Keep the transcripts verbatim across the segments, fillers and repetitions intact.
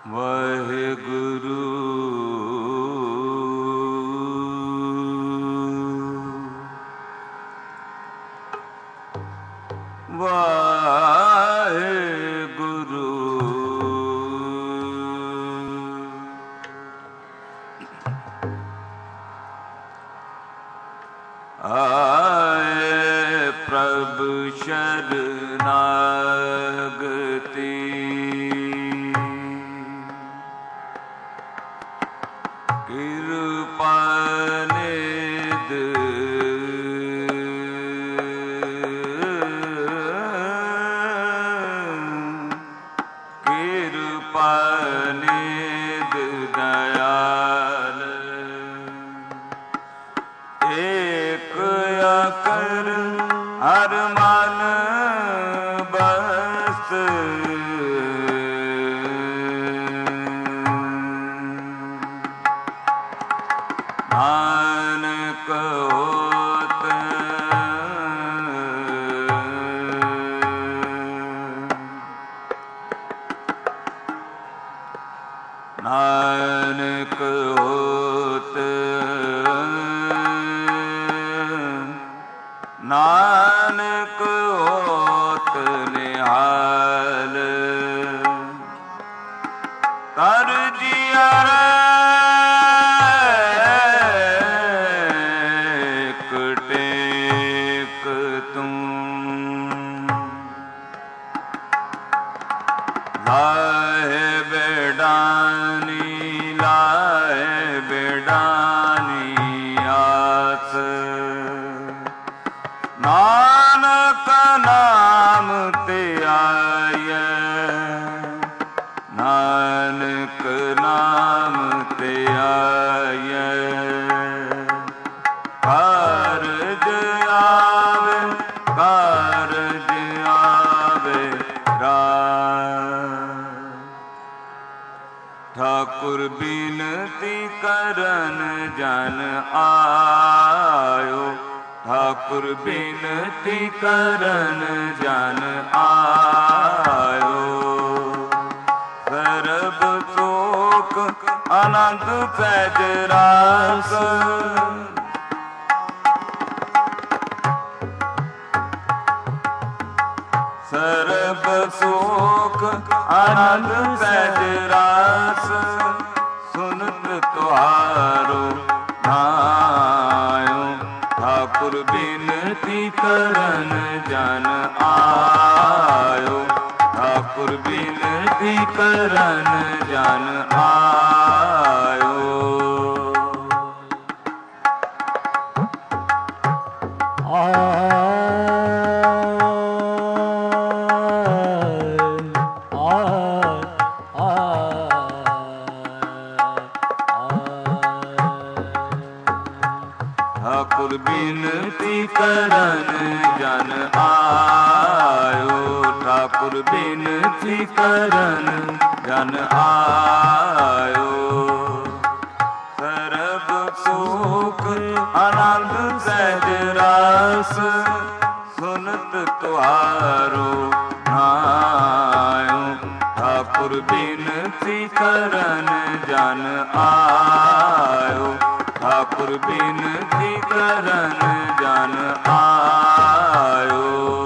वाहेगुरु वाहेगुरु आए प्रभु शरणागति कृपा निध कृपा निध दयाल एक अकर हर मन बस नानक होत नानक होत नानक होत निहाल कर जिया टेक तुम लाए बेडानी लाए बेडानी आस नानक नाम ते आय नानक नाम ते आय कारज आवे कारज आवे ठाकुर बिनती करन जन आयो ठाकुर बिनती करन जन आयो सरब शोक आनंद पैज रास सरब शोक आनंद पैज रास सुनत तुहारो नायो ठाकुर बिनती करन जन आयो ठाकुर बिनती करन जन आयो आ ठाकुर बिनती करन जन आयो ठाकुर बिनती करन जन आयो सरब सुख आनंद सहज रास सुनत तुहारो नायो ठाकुर बिनती करन जन आयो ठाकुर बिनती करन जन आयो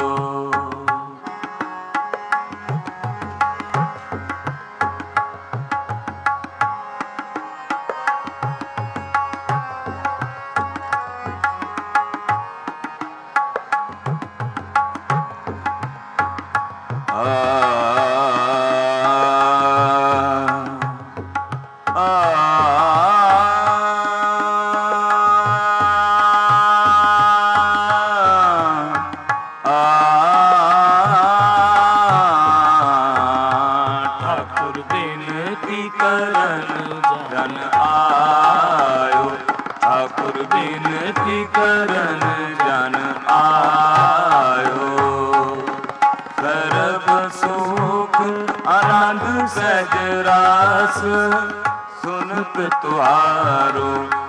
सुनत तुहारो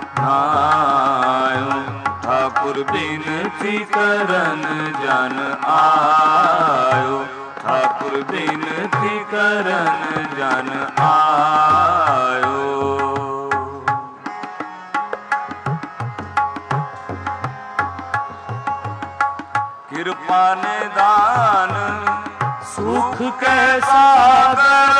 नायो ठाकुर बिनती करन जन आयो ठाकुर बिनती करन जन आयो। कृपा निदान सुख के सागर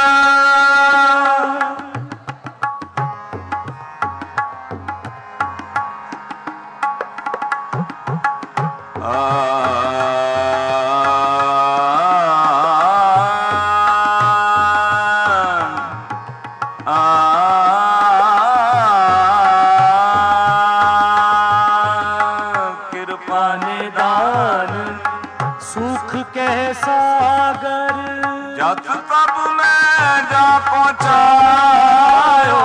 जत तब में जा पहुँचायो।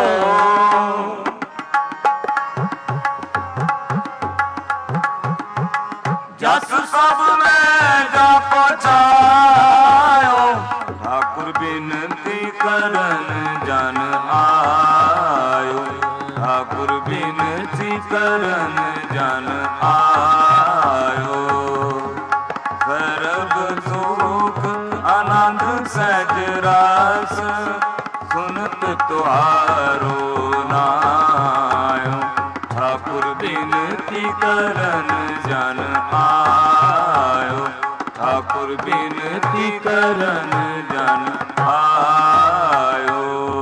जस सब में जा पहुँचायो। ठाकुर बिनती करन जन आयो। ठाकुर बिनती करन जन आयो। सर्ब सुख आनंद सहज रास सुनत तुहारो नायो। ठाकुर बिनती करन जन आयो। ठाकुर बिनती करन जन आयो।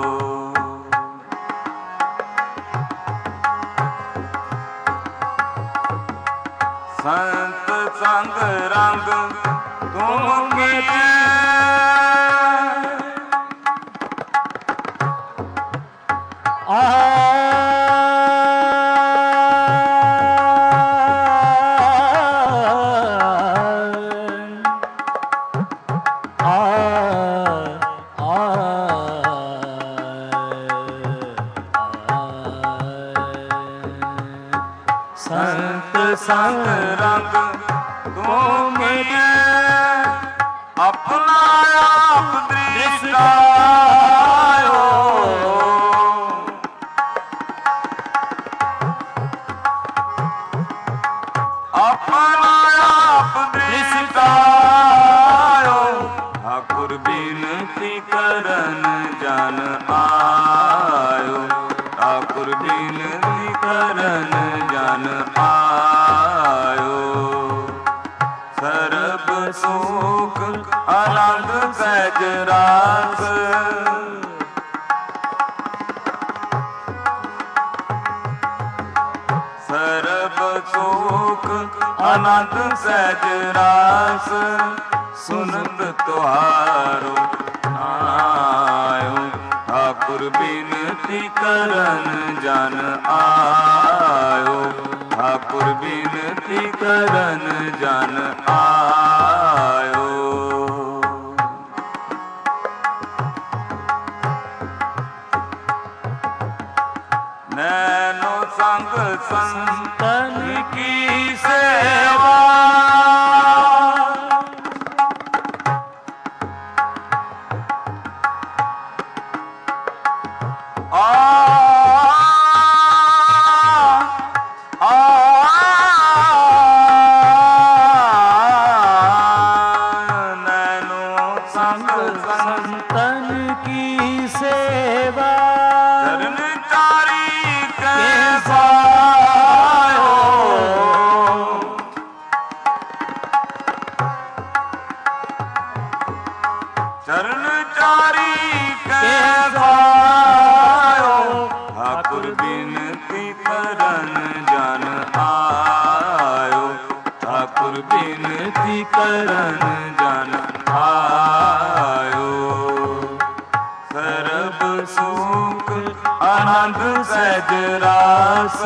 संत संग रंग तुम कीजिए। आ संत संग रंग तुम अपना आप दृष्टायो। अपना आप दृष्टायो। ठाकुर बिनती करन जन आयो। ठाकुर बिनती करन जन आयो। सर्ब सुख आनंद सहज रास सर्ब सुख आनंद सहज रास सुनत तुहारो आयो। ठाकुर बिनती करन जन आयो। ठाकुर बिनती करन जन आयो। नैनो संग संतन की सेवा आ आ नैनो संग संतन की सेवा चरण चारी के सायो। चरण चारी के सायो। ठाकुर बिनती करन जन आयो। ठाकुर बिनती करन जन आयो। सर्ब सुख आनंद सहज रास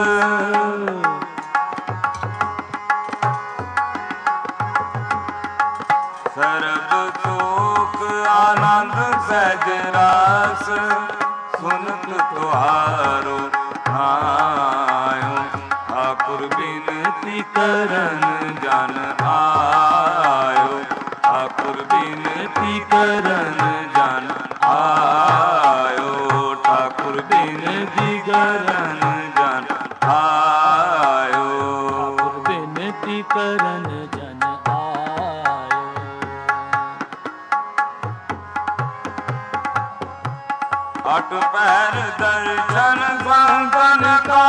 सर्ब सुख आनंद सहज रास सुनत तुहारो आयो। ठाकुर बिनती करन जन आयो। ठाकुर बिनती करन जन आयो। ठाकुर बिनती करन जन आयो। ठाकुर बिनती करन जन आयो। अट पैर दर्शन संतन का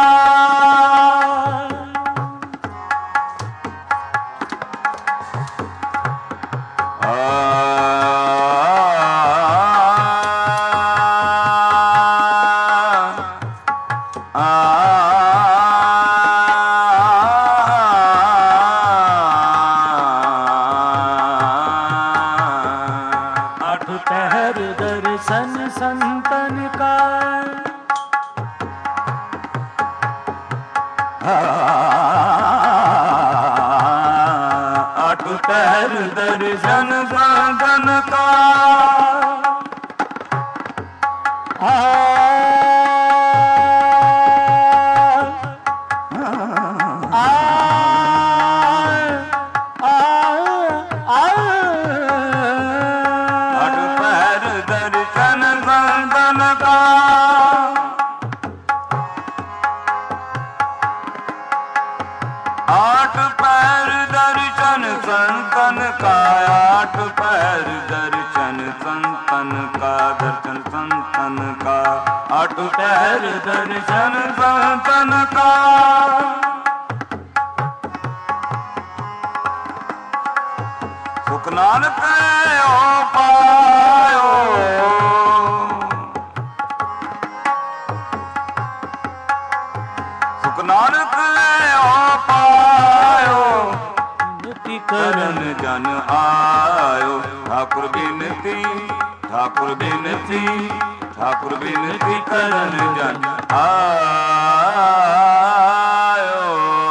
संतन का अट पैर दर्शन संतन का आठ पैर दर्शन संतन का आठ पैर दर्शन संतन का दर्शन संतन का आठ पैर दर्शन संतन का सुख नानक ओ पायो सुख नानक ओ पायो करन जन आयो ठाकुर बिनती ठाकुर बिनती ठाकुर बिनती करन जन आयो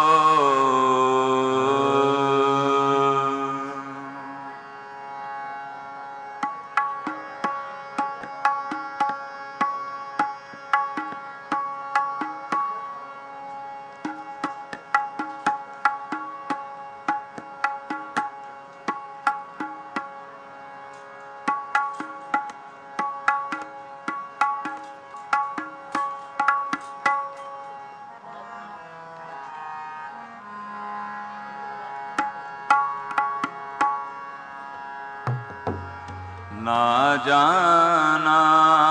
ना जाना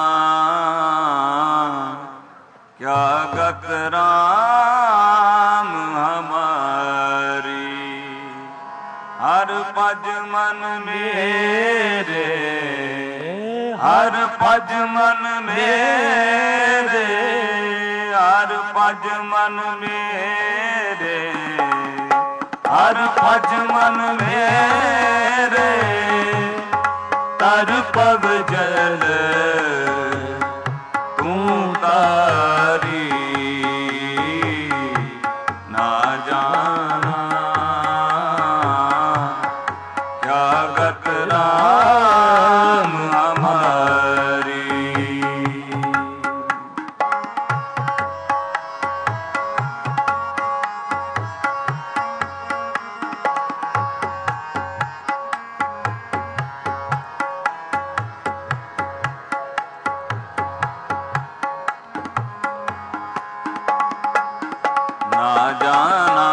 क्या गत राम हमारी हर पज मन मेरे हर पज मन मेरे हर पज मन मेरे हर पज मन मेरे तर पग जल तू तारी ना जाना क्या गत राम हमारी ना जाना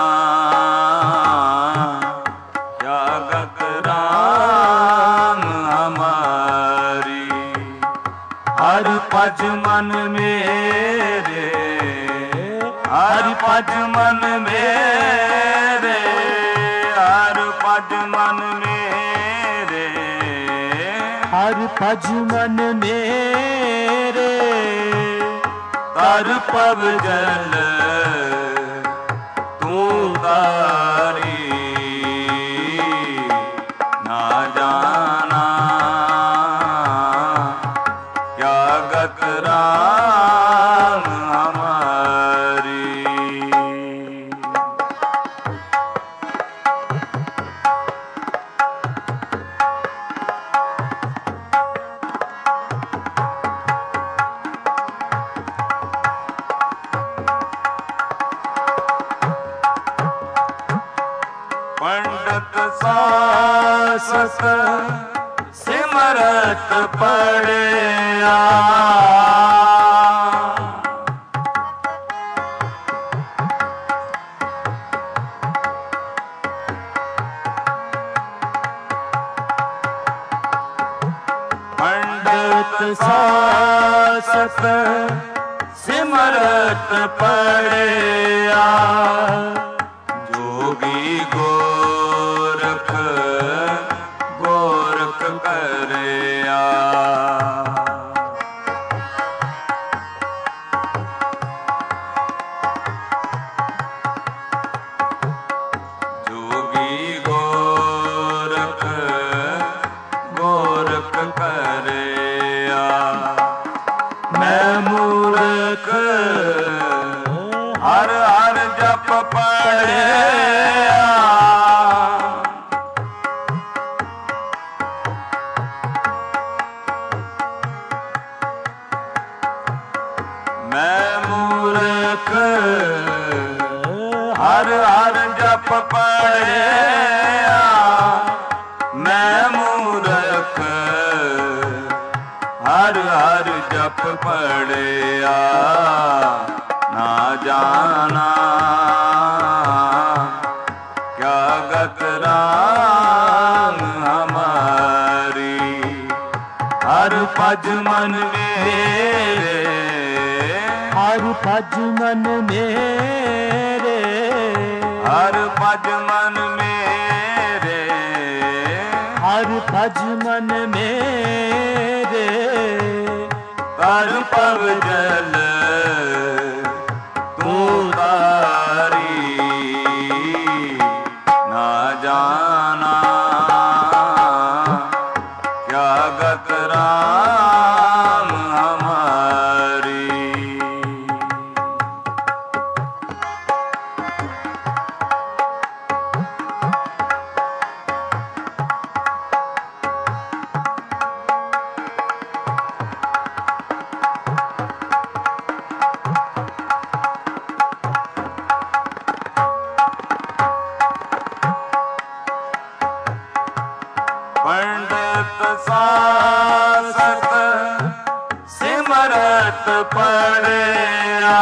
क्या गत राम हमारी हर पज मन मेरे हर पज मन मेरे हर पज मन मेरे हर पज मन मेरे तर पग जल तू तारी ना जाना क्या गत राम हमारी पंडित शासक सिमरत पड़या पंडित शासक सासत सिमरत पड़िया जोगी गोरख गोरख करिया जोगी गोरख गोरख करिया मैं मूर्ख हर हर जप पड़िया मैं मूर्ख हर हर जप पड़िया मैं मूर्ख हर हर जप पड़िया ना जाना क्या गत राम हमारी हर पज मन मेरे हर भज मन मेरे हर पज मन मेरे हर भज मन मेरे कर पव जल तू तारी ना जाना क्या गत राम हमारी पंडित सासत सिमरत पड़िया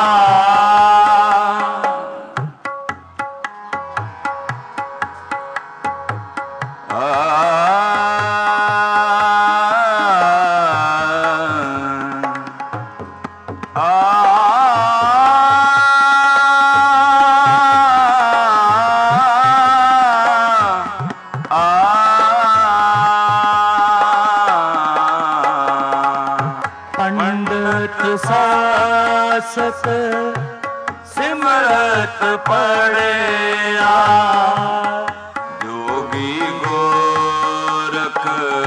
पंडित सासत सिमरत पड़िया जोगी गोरख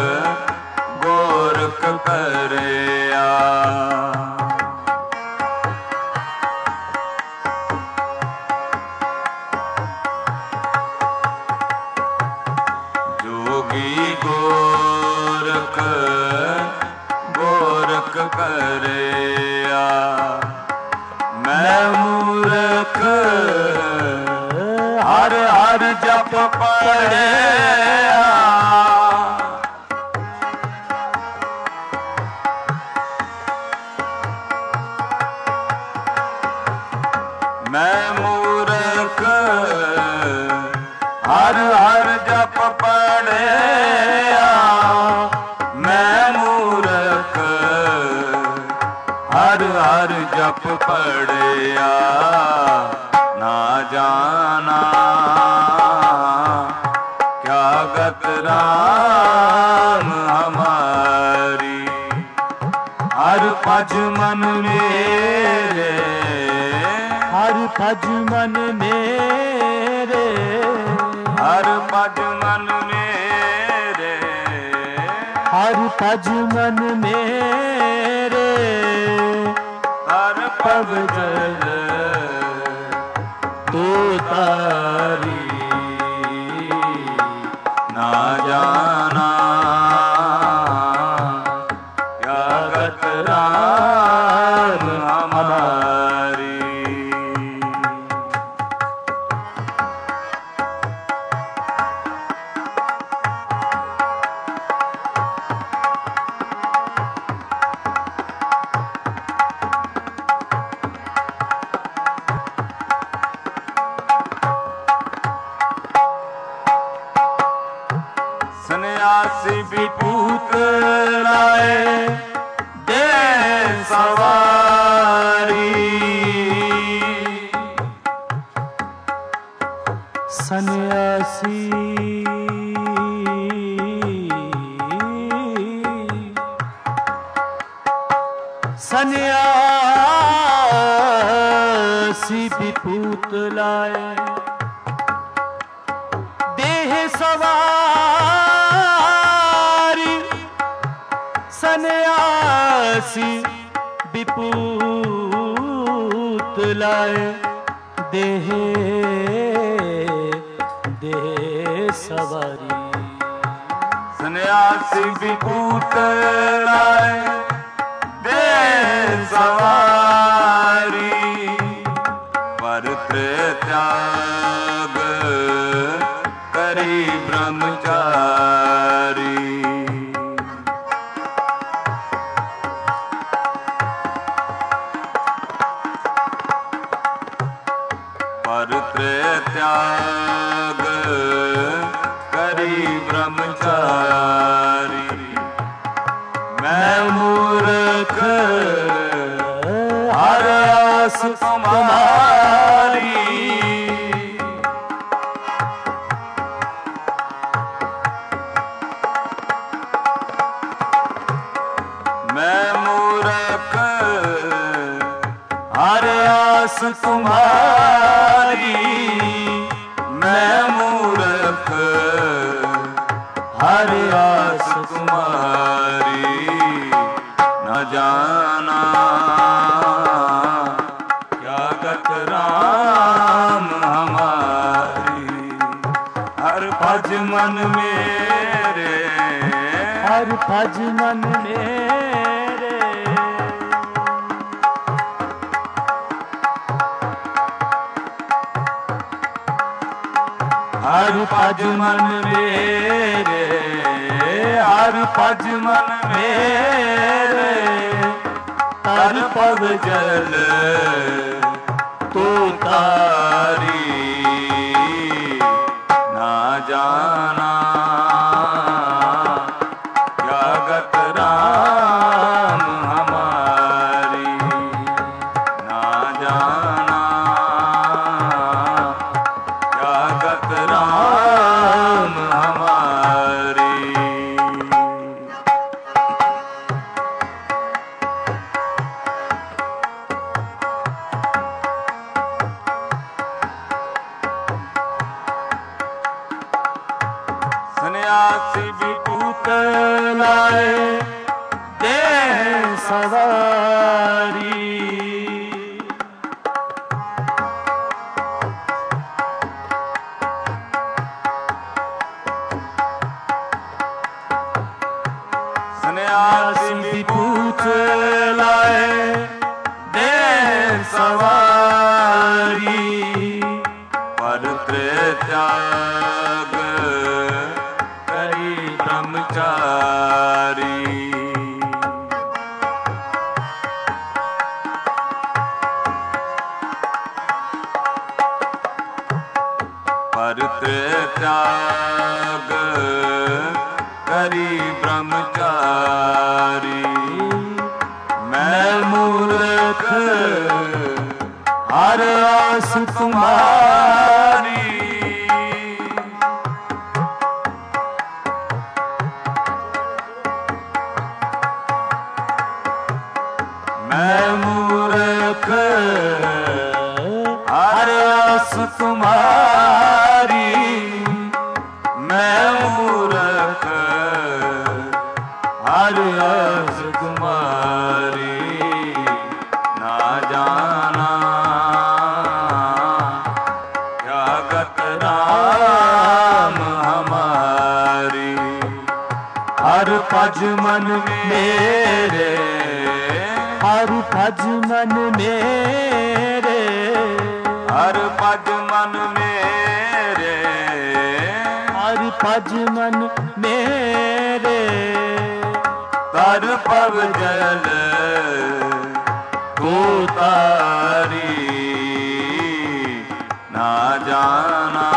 गोरख करिया जोगी गोरख गोरख करिया मैं मूर्ख हर हर जप पड़िया मैं मूर्ख हर हर जप पड़िया मैं मूर्ख हर हर जप पड़िया ना जाना क्या गत राम हमारी हर पज मन मेरे हर भज मन मेरे हर पज मन मेरे हर भज मन मेरे हर पग जल तू तारी ना जाना क्या गत राम हमारी सन्यासी भी पूत लाए दे सवारी सन्यासी सन्यासी विभूत लाए देह सवारी सन्यासी विभूत लाए देह देह सवारी सन्यासी विभूत लाए देह सवारी परित्याग करी ब्रह्मचारी परित्याग करी ब्रह्मचारी मैं मूर्ख हर आस तुम्हारी मैं मूर्ख हर आस तुम्हारी मैं मूर्ख हर आस तुम्हारी न जाना क्या गत राम हमारी हर भज मन मेरे हर भज मन मेरे हर भज मन मेरे हर भज मन मेरे तर पग जल तो तारी ना जाना क्या गत राम हमारी ना जाना क्या गत राम हमारी सन्यासी विभूत लाए देह सवारी सन्यासी विभूत लाए देह सवारी परित्याग करी ब्रह्मचारी परित्याग करी ब्रह्मचारी मैं मूर्ख हर आस तुम्हारी मैं मूर्ख हर आस तुम्हारी मैं मूर्ख हर आस तुम्हारी ना जाना क्या गत राम हमारी हर भज मन मेरे हर भज मन मेरे हर भज मन मेरे हर भज मन मेरे तर पव जल को तारी ना जाना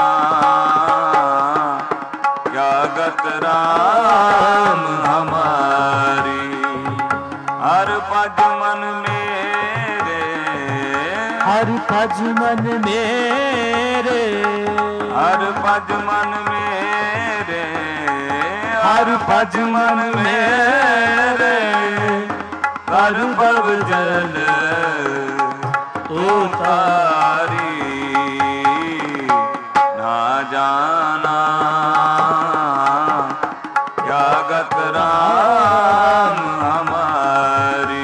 क्या गत राम हमारी ਹਰ ਭਜ ਮਨ ਮੇਰੇ, ਹਰ ਭਜ ਮਨ ਮੇਰੇ, ਹਰ ਭਜ ਮਨ ਮੇਰੇ, ਹਰ ਭਜ ਮਨ ਮੇਰੇ, ਹਰ ਭਵ ਜਲ ਉਤਾਰੀ, ਨਾ ਜਾਣਾ ਜਾਗਤ ਰਾਮ ਹਮਾਰੀ।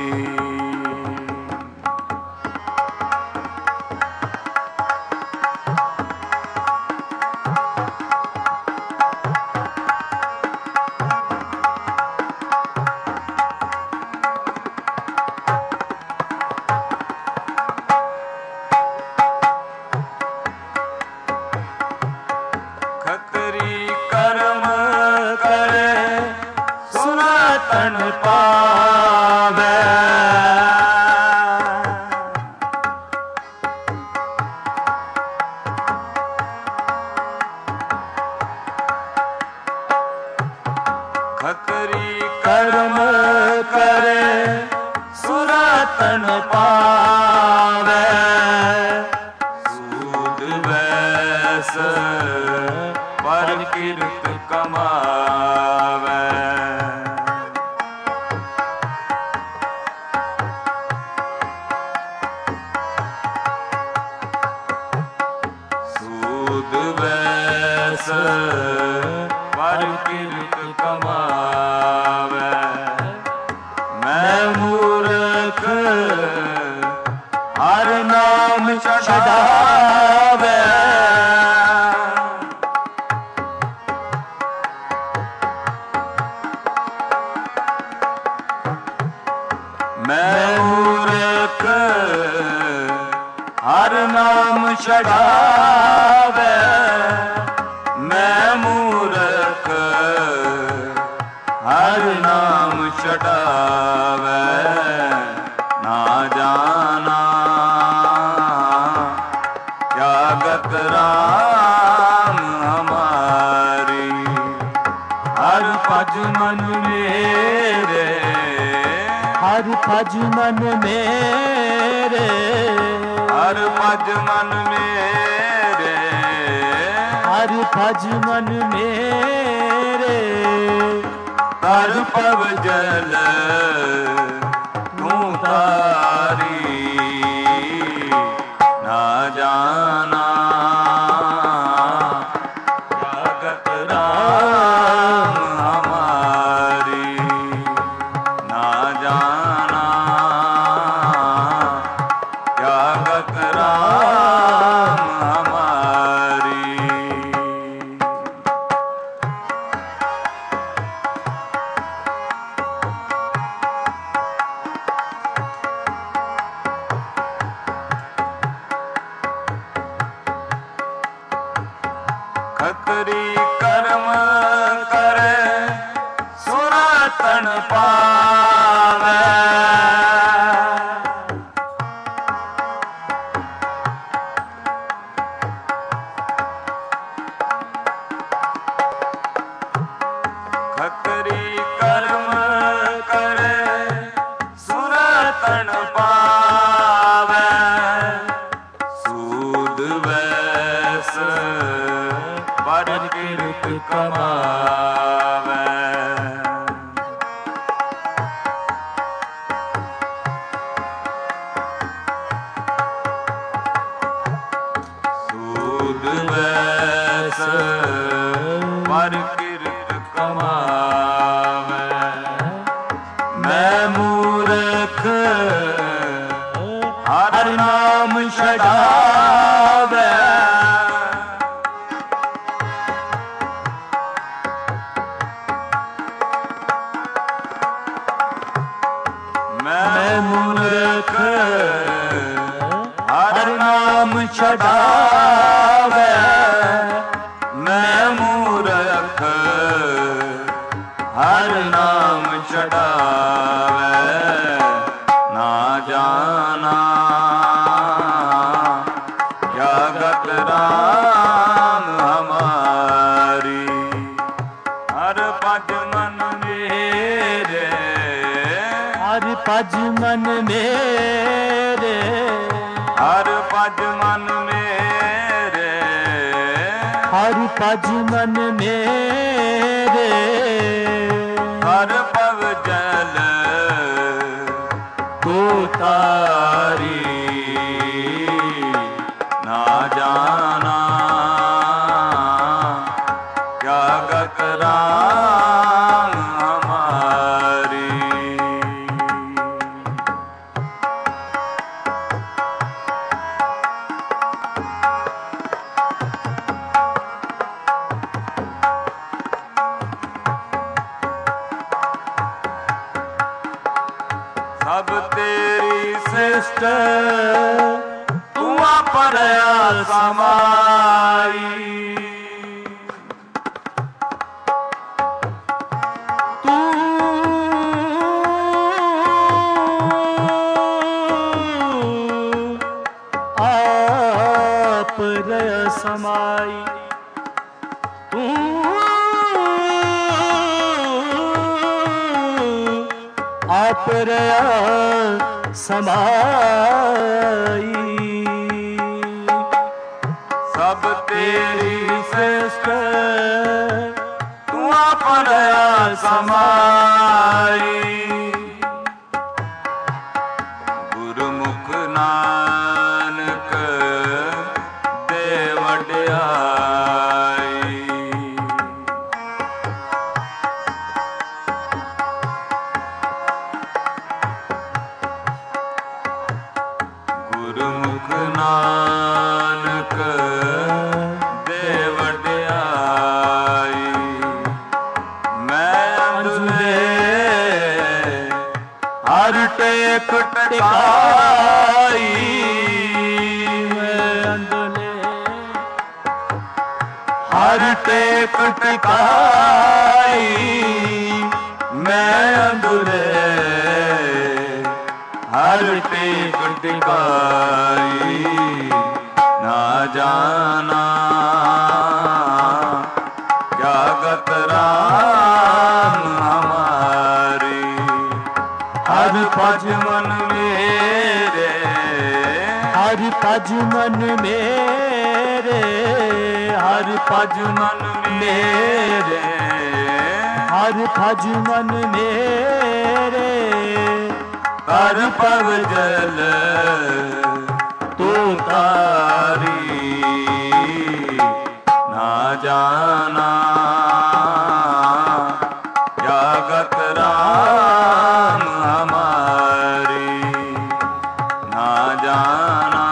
ਖਤਰੀ ਕਰਮ ਕਰੇ ਸੁਨਤਨ ਪਾਵੇ, ਖਤਰੀ ਕਰਮ ਕਰੇ ਸੁਨਤਨ ਪਾਵੇ, ਸੂਦ ਵੈਸ ਪਰ ਕਿਰਤ ਕਮਾਵੇ, ਸੂਦ ਵੈਸ ਪਰ ਕਿਰਤ ਕਮਾਵੇ, ਮੈਂ ਮੂਰਖ ਹਰ ਨਾਮ ਛਡਾਵੇ, ਮੈਂ ਮੂਰਖ ਹਰ ਨਾਮ ਛਡਾਵੇ, ਮੈਂ ਮੂਰਖ ਹਰ ਨਾਮ ਛਡਾਵੇ, ਨਾ ਜਾਣਾ ਜਾਗਤ ਰਾਮ ਹਮਾਰੀ। ਹਰ ਭਜ ਮਨ ਮੇਰੇ, ਹਰ ਭਜ ਮਨ ਮੇਰੇ, ਹਰ ਭਜ ਮਨ ਮੇਰੇ, ਹਰ ਭਜ ਮਨ ਮੇਰੇ, ਹਰ ਭਵ ਜਲ ਤੂੰ ਤਾਰੀ, ਨਾ ਜਾਣਾ ਜਾਗਤ ਰਾਮ ਹਮਾਰੀ, ਨਾ ਜਾਣਾ ਜਾਗਤ ਰਾਮ ਹਮਾਰੀ। ਖਤਰੀ ਕਰਮ ਕਰੇ ਸੁਨਤਨ ਪਾਵੇ, ਖਤਰੀ ਕਰਮ ਕਰੇ ਸੁਨਤਨ ਪਾਵੇ, ਸੂਦ ਵੈਸ ਪਰ ਕਿਰਤ ਕਮਾਵੇ, ਸੂਦ ਵੈਸ ਪਰ ਕਿਰਤ ਕਮਾਵੇ, ਮੈਂ ਮੂਰਖ ਹਰ ਨਾਮ ਛਡਾਵੇ, ਮੈਂ ਮੂਰਖ ਹਰ ਨਾਮ ਛਡਾਵੇ, ਮੈਂ ਮੂਰਖ ਹਰ ਨਾਮ ਛਡਾਵੇ, ਨਾ ਜਾਣਾ ਭਜ ਮਨ ਮੇਰੇ, ਹਰ ਭਜ ਮਨ ਮੇਰੇ, ਹਰ ਭਜ ਮਨ ਮੇਰੇ, ਹਰ ਭਵ ਜਲ ਤੂੰ ਤਾਰੀ ਨਾ ਜਾਣਾ ਕਿਆ ਗਤ ਰਾਮ ਹਮਾਰੀ। ਸਭ ਤੇਰੀ ਸ੍ਰਿਸ਼ਟ ਤੂੰ ਆਪਰਿਆ ਸਮਾਈ, ਆਪ ਰਹਿ ਸਮਾਈ, ਤੂੰ ਆਪ ਰਹਿ ਸਮਾਈ। ਸਭ ਤੇਰੀ ਸ੍ਰਿਸ਼ਟ ਤੂੰ ਆਪਰਿਆ ਸਮਾਈ, ਗੁਰਮੁਖ ਨਾਨਕ ਦੇ ਵਡਿਆਈ। ਗੁਰਮੁਖ ਨਾਨਕ ਦੇ ਵਡਿਆਈ, ਮੈਂ ਅੰਧਲੇ ਹਰ ਟੇਕ ਟਿਕਾਈ, ਮੈਂ ਅੰਦਲੇ ਹਰ ਟੇਕ ਟਿਕਾਈ, ਮੈਂ ਅੰਧਲੇ ਹਰ ਟੇਕ ਟਿਕਾਈ, ਨਾ ਜਾਣਾ ਕਿਆ ਗਤ ਰਾਮ ਹਮਾਰੀ। ਹਰ ਭਜ ਮਨ ਮੇਰੇ, ਹਰ ਭਜ ਮਨ ਮੇਰੇ, ਹਰ ਭਜ ਮਨ ਮੇਰੇ, ਹਰ ਭਜ ਮਨ ਮੇਰੇ, ਹਰ ਭਵ ਜਲ ਤੂੰ ਤਾਰੀ ਨਾ ਜਾਣਾ ਕਿਆ ਗਤ ਰਾਮ ਹਮਾਰੀ, ਨਾ ਜਾਣਾ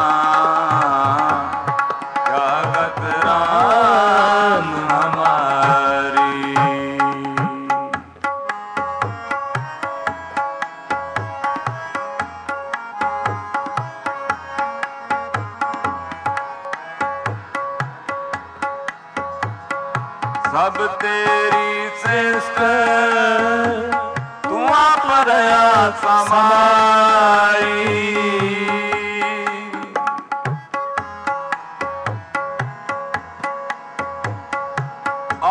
ਕਿਆ ਗਤ ਰਾਮ ਹਮਾਰੀ। ਸਭ ਤੇਰੀ ਸ੍ਰਿਸ਼ਟ ਤੂੰ ਆਪਰਿਆ ਸਮਾਈ, ਆ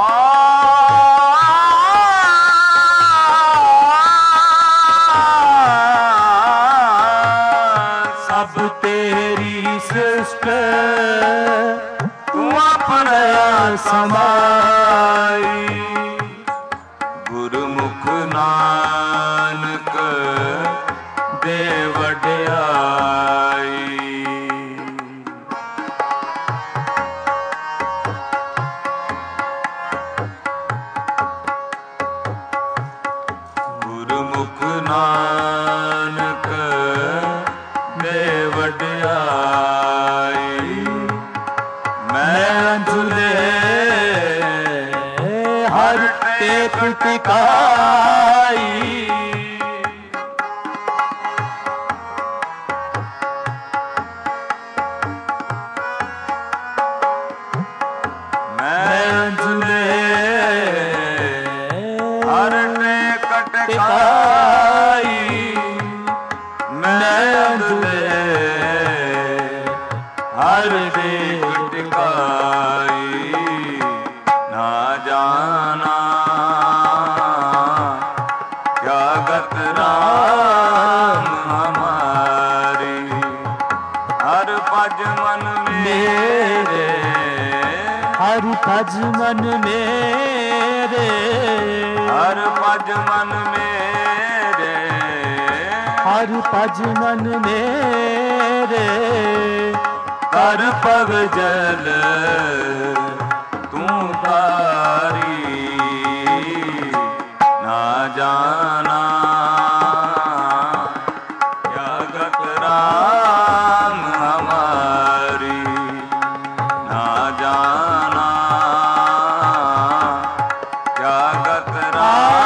ਸਭ ਤੇਰੀ ਸ੍ਰਿਸ਼ਟ ਤੂੰ ਆਪਰਿਆ ਸਮਾਈ, ਗੁਰਮੁਖ ਨਾਨਕ ਦੇ ਵਡਿਆਈ। ਗੁਰਮੁਖ ਨਾਨਕ ਦੇ ਵਡਿਆਈ, ਮੈਂ ਅੰਝਲੇ ਹਰ ਟੇਕ ਟਿਕਾਈ, ਮੈਂ ਅੰਝਲੇ ਹਰ ਟੇਕ ਟਿਕਾਈ, भज मन मेरे, हर भज मन मेरे, हर भज मन मेरे। कर पग जल तू तारी, ना जाना क्या गत राम हमारी, ना जाना क्या गत राम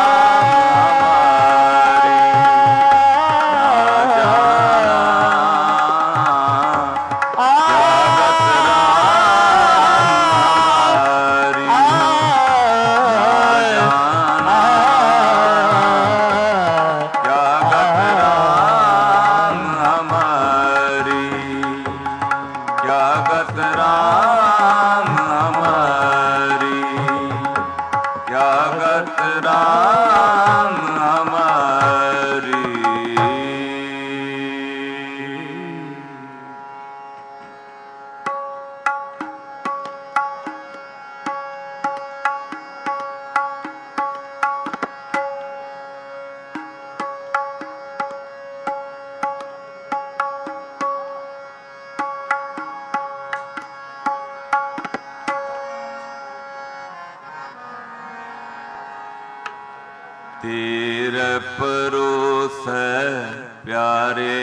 तेरे परोस प्यारे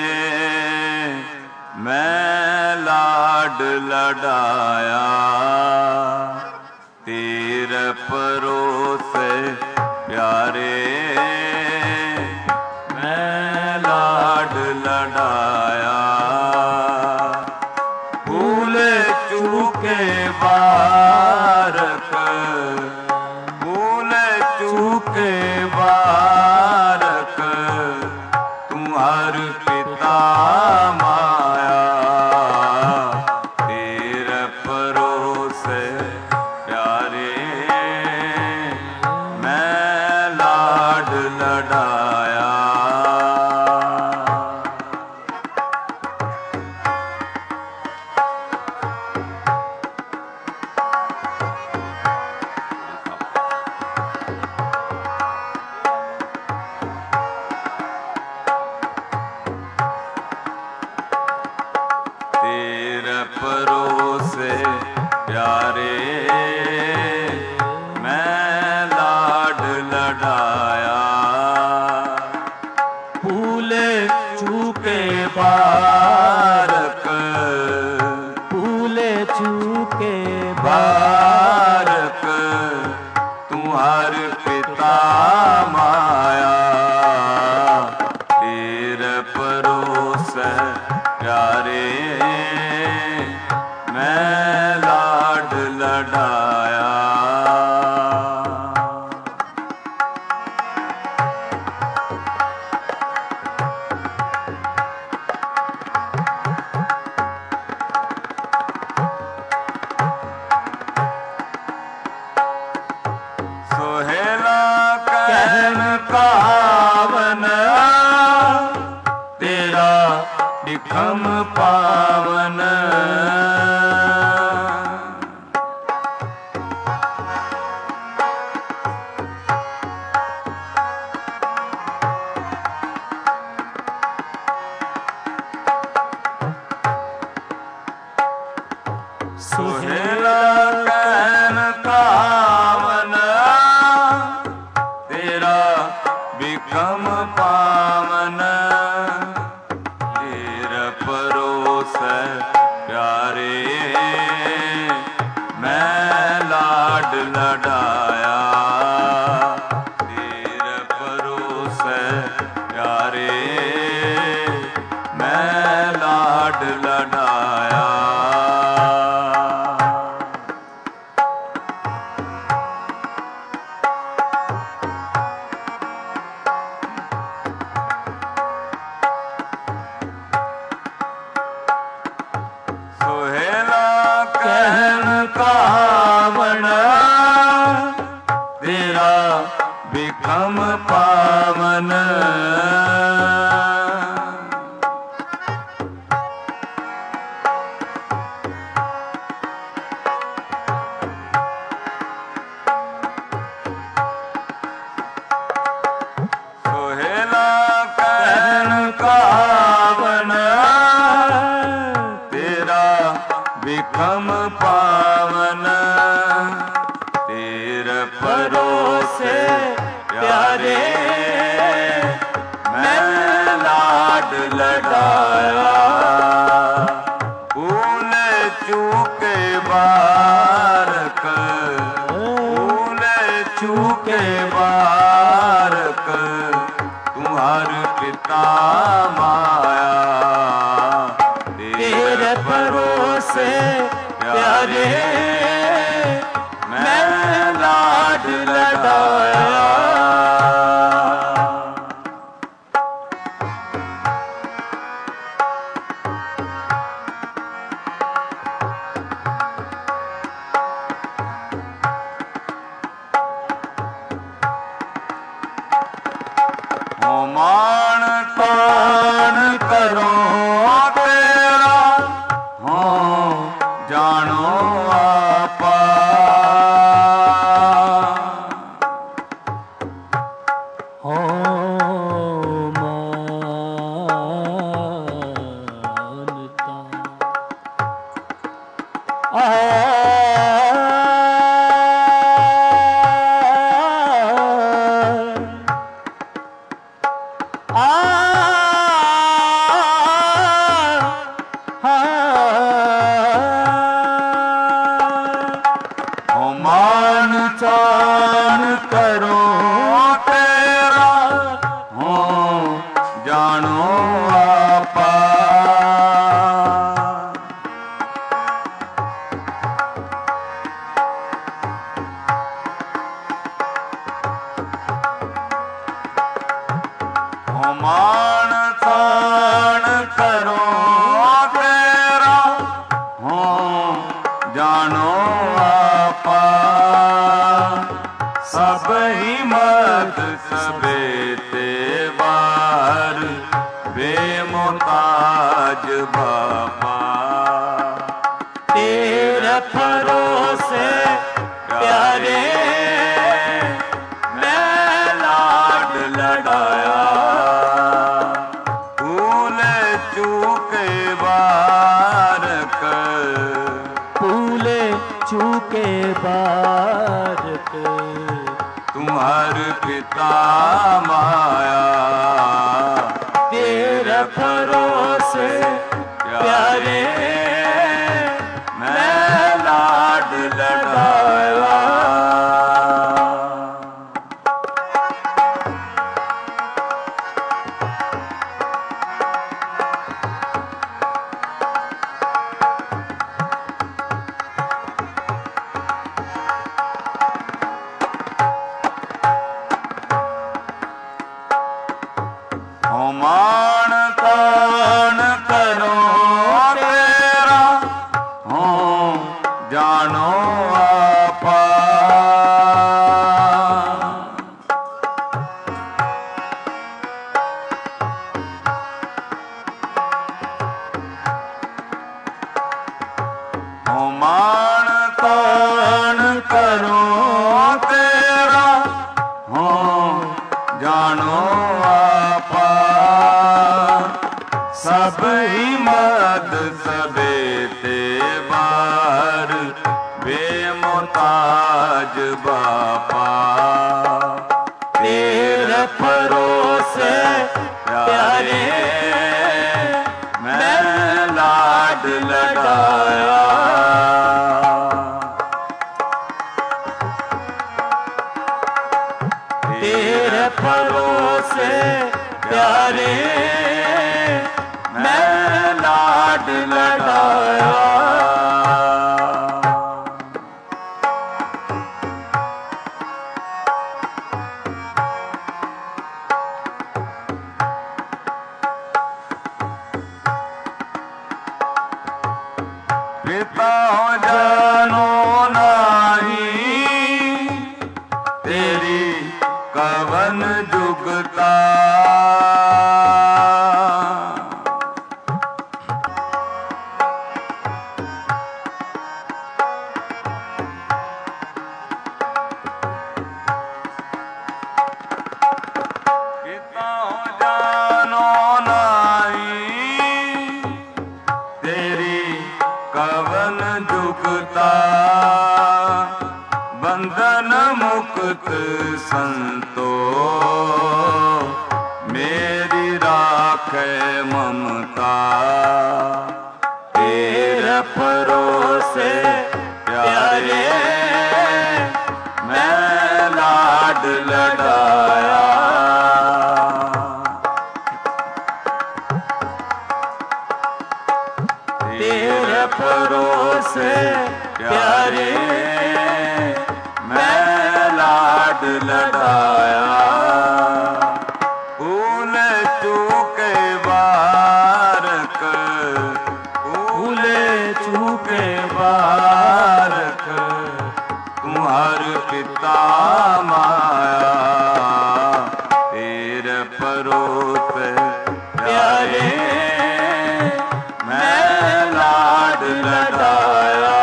मैं लाड लडाया, तेरे परोस प्यारे मैं लाड लडाया। भूल चूके बारक, भूल चूके बारक, तुम्हार पिता माया। तेरे परोस प्यारे मैं लाड लडाया। तेरे परोस प्यारे मैं लाड लडाया। भूले चूके बारक, भूले चूके बारक, तुम्हार पिता माया। तेरे परोस प्यारे मैं लाड लडाया। सोहेला कहन पावन, तेरा बिखम पावन। सोहेला कहन पावन, तेरा बिखम पावन। तेरे परोस प्यारे मैं लाड लडाया। तेरे परोस प्यारे मैं लाड लडाया। पिता माया, तेरे भरोसे प्यारे मैं लाड लड़ाया। मान तान करो तेरा, हो जानो आपा। हो मानता आ मान चान करो तेरा, हो जानो आपा। मान तान करो तेरा, हो जानो आपा। सब ही मत सबे ते बार, बेमुताज बापा। तेरे भरोसे प्यारे मैं लाड लड़ाया। भूले चूके बारक, भूले चूके बारक तुम्हार पिता माया, तेरे भरोसे प्यारे मैं लाड लड़ाया। मान तान करो तेरा, हो जानो आपा। मान तान करो तेरा, हो जानो आपा। सब ही मद सबे ते बार, बेमुताज बापा। तेरे भरोसे प्यारे मैं लाड लड़ाया। तेरे भरोसे प्यारे मैं लाड लड़ाया। पिता जानो नाही, तेरी कवन जुगता। पिता जानो नाही, तेरी कवन जुगता। बंधन मुक्त संतो, मेरी राखे ममता। तेरे भरोसे प्यारे मैं लाड लड़ाया। भरोसे प्यारे मैं लाड लड़ाया। भूल चूके बारक भूल चूके बारक तुम्हार पिता माया। तेरे भरोसे प्यारे मैं लाड लड़ाया।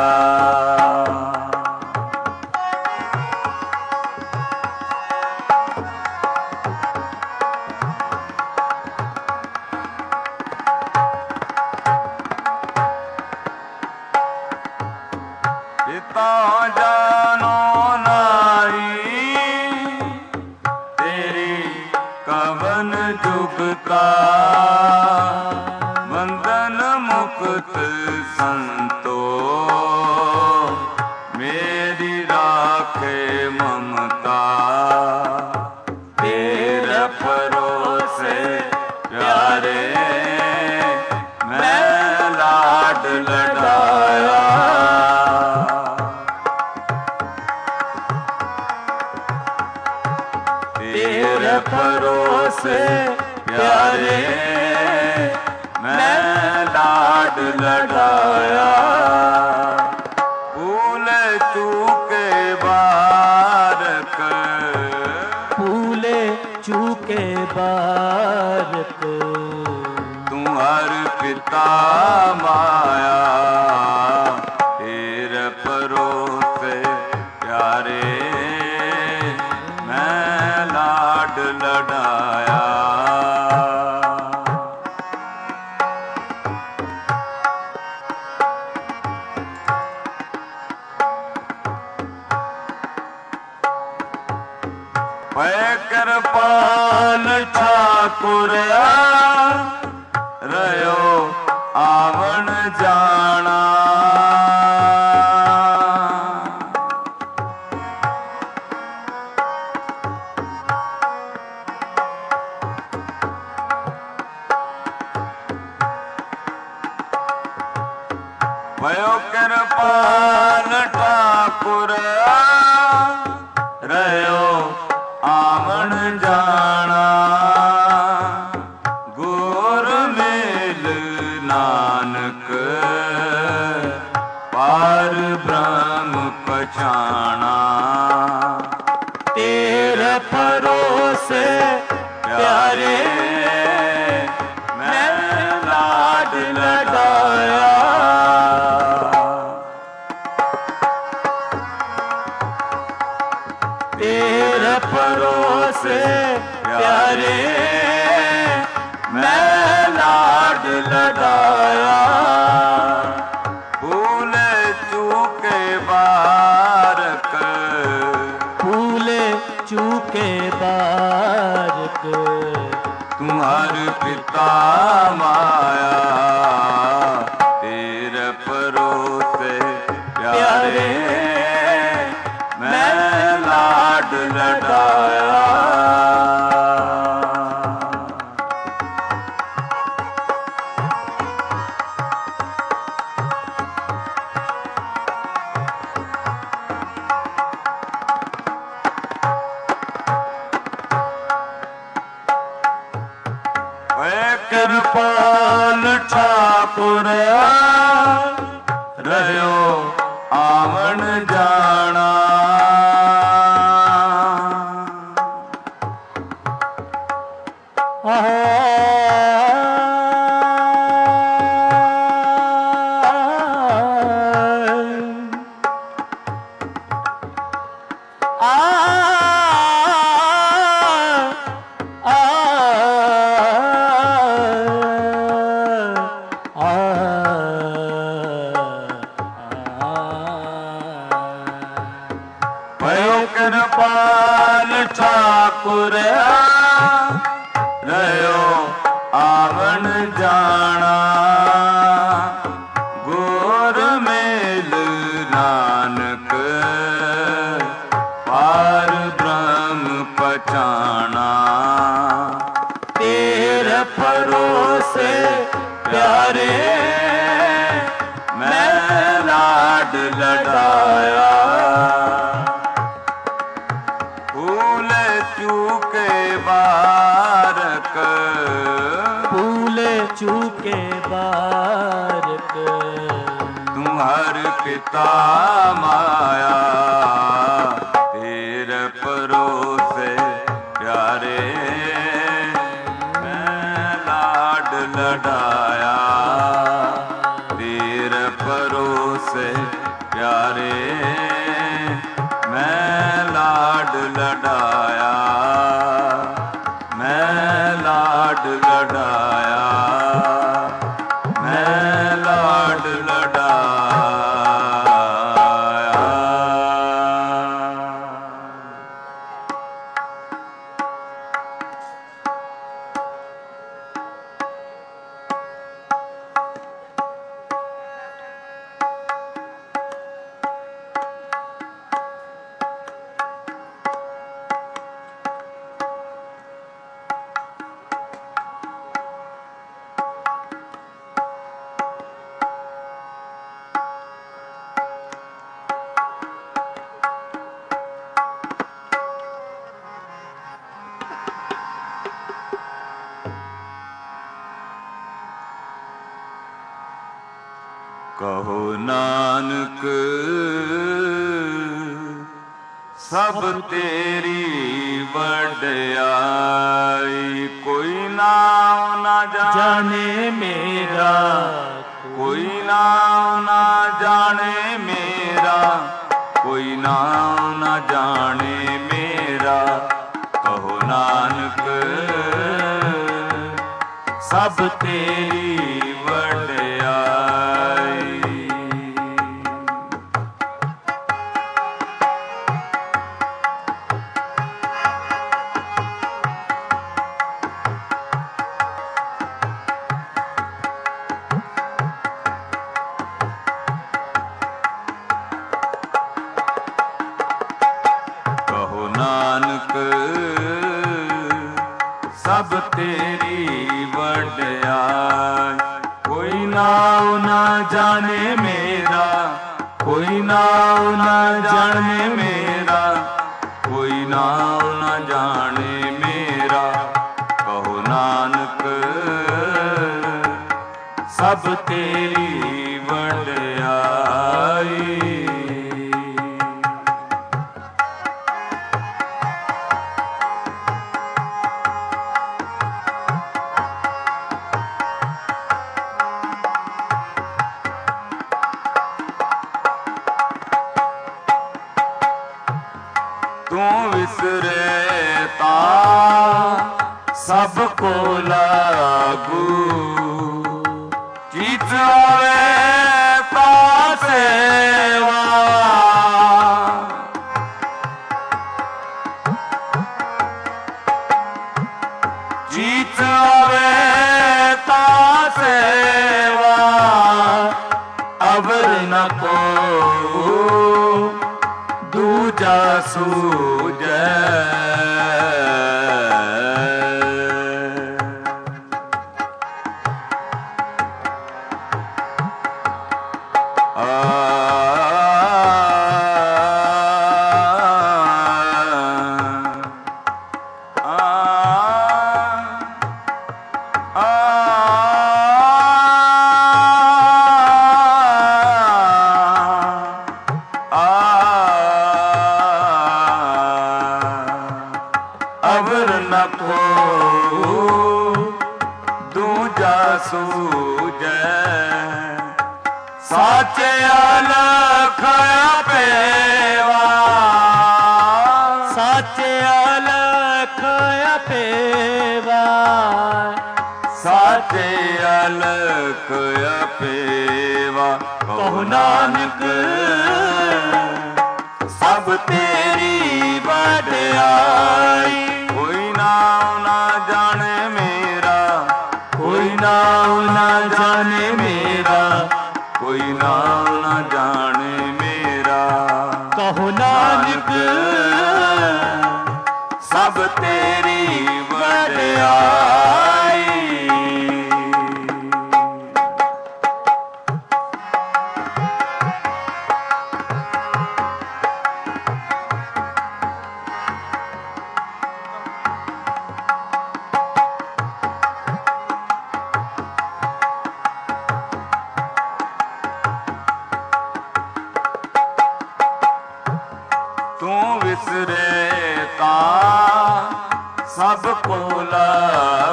पिता जानो नाई तेरी कवन जुग का बंधन मुक्त संतो मेरी राखे ममता। तेरे भरोसे प्यारे मैं लाड लड़ाया। तेरे भरोसे प्यारे मैं लाड लड़ाया। भूल चूके बारक भूले चूके बारक तुम्हार पिता माया। तेरे भरोसे प्यारे मैं लाड लड़ाया। मैं कृपाल ठाकुर रहो आवन जाना। भयो कृपाल ठाकुर रहो आवन जाना। गुर मेल नानक पार ब्रह्म पछाना। तेरे भरोसे प्यारे मैं लाड लड़ाया। तेरे भरोसे प्यारे मैं लाड लड़ाया। भूल चूके बारक भूले चूके बारक तुम्हार पिता माया। तेरे भरोसे प्यारे मैं लाड लड़ाया। कृपाल ठाकुर रहो आवन जाना। कृपाल ठाकुर रहो आवन जाना। गुर मेल नानक पार ब्रह्म पछाना। तेरे भरोसे प्यारे लाड लड़ाया। फूल चूके बारक, फूल चूके बारक, तुम्हार पिता माया। तेरे परोसे प्यारे मैं लाड लड़ाया। तेरे परोसे प्यारे मैं लाड लड़ाया। मैं लाड लड़ाया। मैं लाड लड़ाया। कहो नानक सब तेरी वड्याई। कोई नाम ना जाने मेरा, कोई नाम ना जाने मेरा, कोई नाम ना जाने मेरा। कहो नानक सब तेरी वड्याई। कहो नानक सब तेरी वड्याई। कोई नाम ना जाने मेरा, कोई नाम ना जाने मेरा, कोई नाम ना जाने मेरा। कहो नानक सब तेरी वड्याई। तू विसरेता सबको लागू। चित आवे ता सेवा, चित आवे ता सेवा। अवर न को दूजा सूझे। आ दूजा सूझे। साचे अलख अपेवा, साचे अलख अपेवा, साचे अलख अपेवा। कहो नानक सब तेरी वड्याई। कोई नाम ना जाने मेरा, कोई नाम ना जाने मेरा, कोई नाम ना जाने मेरा। कहो नानक सब तेरी वड्याई।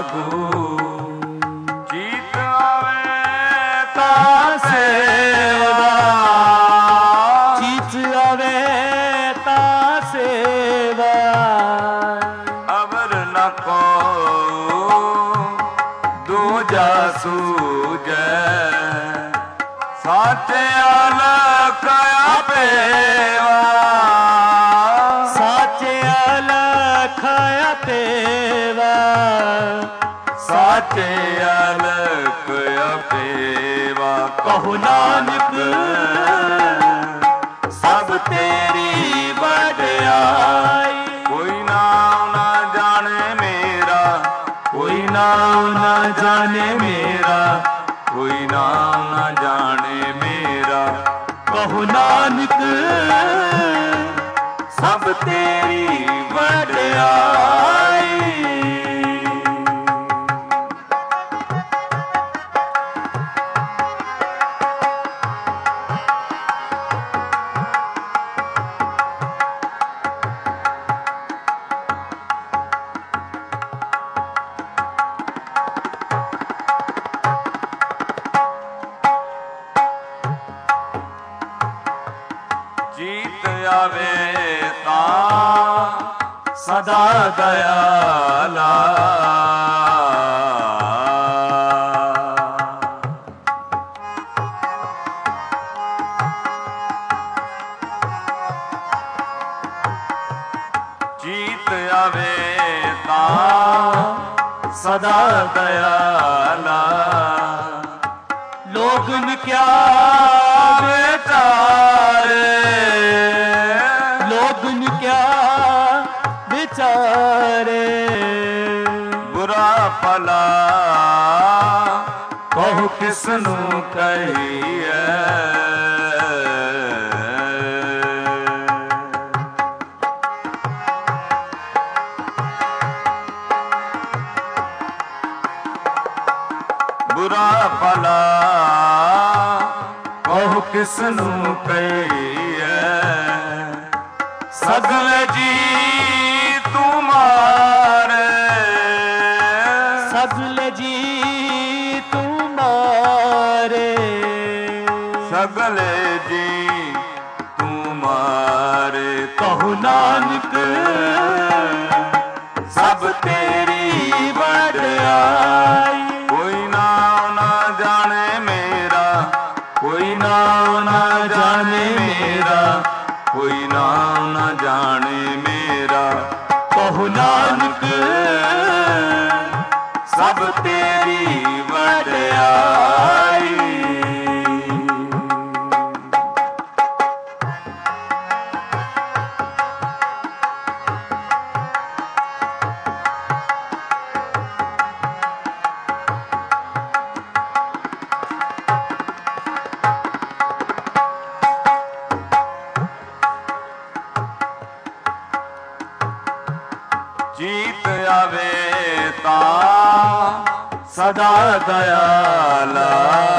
ਲਾਗੂ। ਜੀਤ ਆਵੇ ਤਾਂ ਸੇਵਾ, ਜੀਤ ਆਵੇ ਤਾਂ ਸੇਵਾ। ਅਵਰ ਨ ਕੋ ਦੂਜਾ ਸੂਝੈ, ਸਾਚੇ ਅਲਖ ਆਪੇਵਾ। ਸਾਚੇ ਅਲਖ ਆਪੇਵਾ, ਸਾਚੇ ਅਲਖ ਆਪੇਵਾ। ਕਹੋ ਨਾਨਕ ਸਭ ਤੇਰੀ ਵਡਿਆਈ। ਕੋਈ ਨਾਮ ਨਾ ਜਾਣੇ ਮੇਰਾ, ਕੋਈ ਨਾਮ ਨਾ ਜਾਣੇ ਮੇਰਾ, ਕੋਈ ਨਾਮ ਨਾ ਜਾਣੇ ਮੇਰਾ। ਕਹੋ ਨਾਨਕ ਸਭ ਤੇਰੀ ਵਡਿਆਈ। ਜੀਤ ਆਵੇ ਤਾਂ ਸਦਾ ਦਇਆਲਾ। ਜੀਤ ਆਵੇ ਤਾਂ ਸਦਾ ਦਇਆਲਾ। ਲੋਗਨ ਕਿਆ ਵਿਚਾਰੇ, ਲੋਗਨ ਕਿਆ ਵਿਚਾਰੇ। ਬੁਰਾ ਭਲਾ ਕਹੋ ਕਿਸ ਨੂੰ ਕਹੀਏ। ਬੁਰਾ ਭਲਾ ਕਹੋ ਕਿਸ ਨੂੰ ਕਹੀਏ। ਸਗਲ ਜੀ ਤੁਮਾਰੇ, ਸਗਲ ਜੀ ਤੁਮਾਰੇ। ਸਗਲ ਜੀ ਤੁਮਾਰੇ। ਕਹੋ ਨਾਨਕ ਸਭ ਤੇਰੀ ਵਡਿਆਈ। ਕੋਈ ਨਾਮ ਨਾ ਜਾਣੇ ਮੇਰਾ, ਕੋਈ ਨਾਮ ਨਾ ਜਾਣੇ ਮੇਰਾ, ਕੋਈ ਨਾਮ ਨਾ ਜਾਣੇ ਮੇਰਾ। ਕਹੋ ਨਾਨਕ ਸਭ ਤੇਰੀ ਵਡਿਆਈ। ਜੀਤ ਆਵੇ ਤਾਂ ਸਦਾ ਦਇਆਲਾ।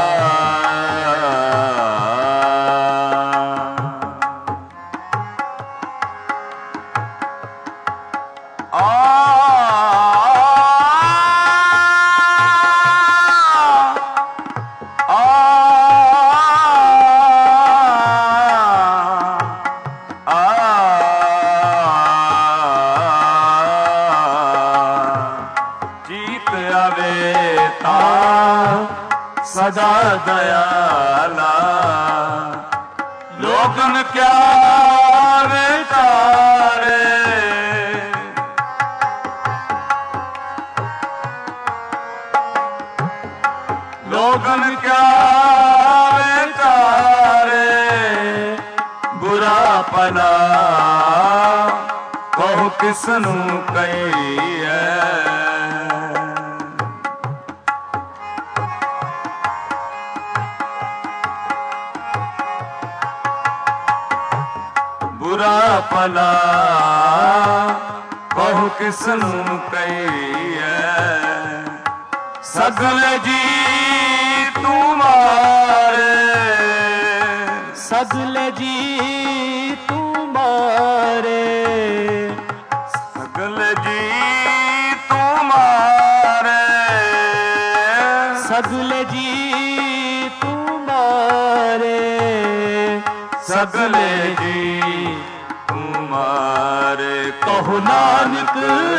ਸਦਾ ਦਇਆਲਾ। ਲੋਗਨ ਕਿਆ ਵਿਚਾਰੇ, ਲੋਗਨ ਕਿਆ ਵਿਚਾਰੇ। ਬੁਰਾ ਭਲਾ ਕਹੋ ਕਿਸ ਨੂੰ ਕਹੀਏ। ਬੁਰਾ ਭਲਾ ਕਹੋ ਕਿਸ ਨੂੰ ਕਹੀਏ। ਸਗਲ ਜੀ ਤੁਮਾਰੇ, ਸਗਲ ਜੀ ਤੁਮਾਰੇ। ਸਗਲ ਜੀ ਤੁਮਾਰੇ। सगले जी तुम्हारे, सगले जी तुम्हारे। कहो नानक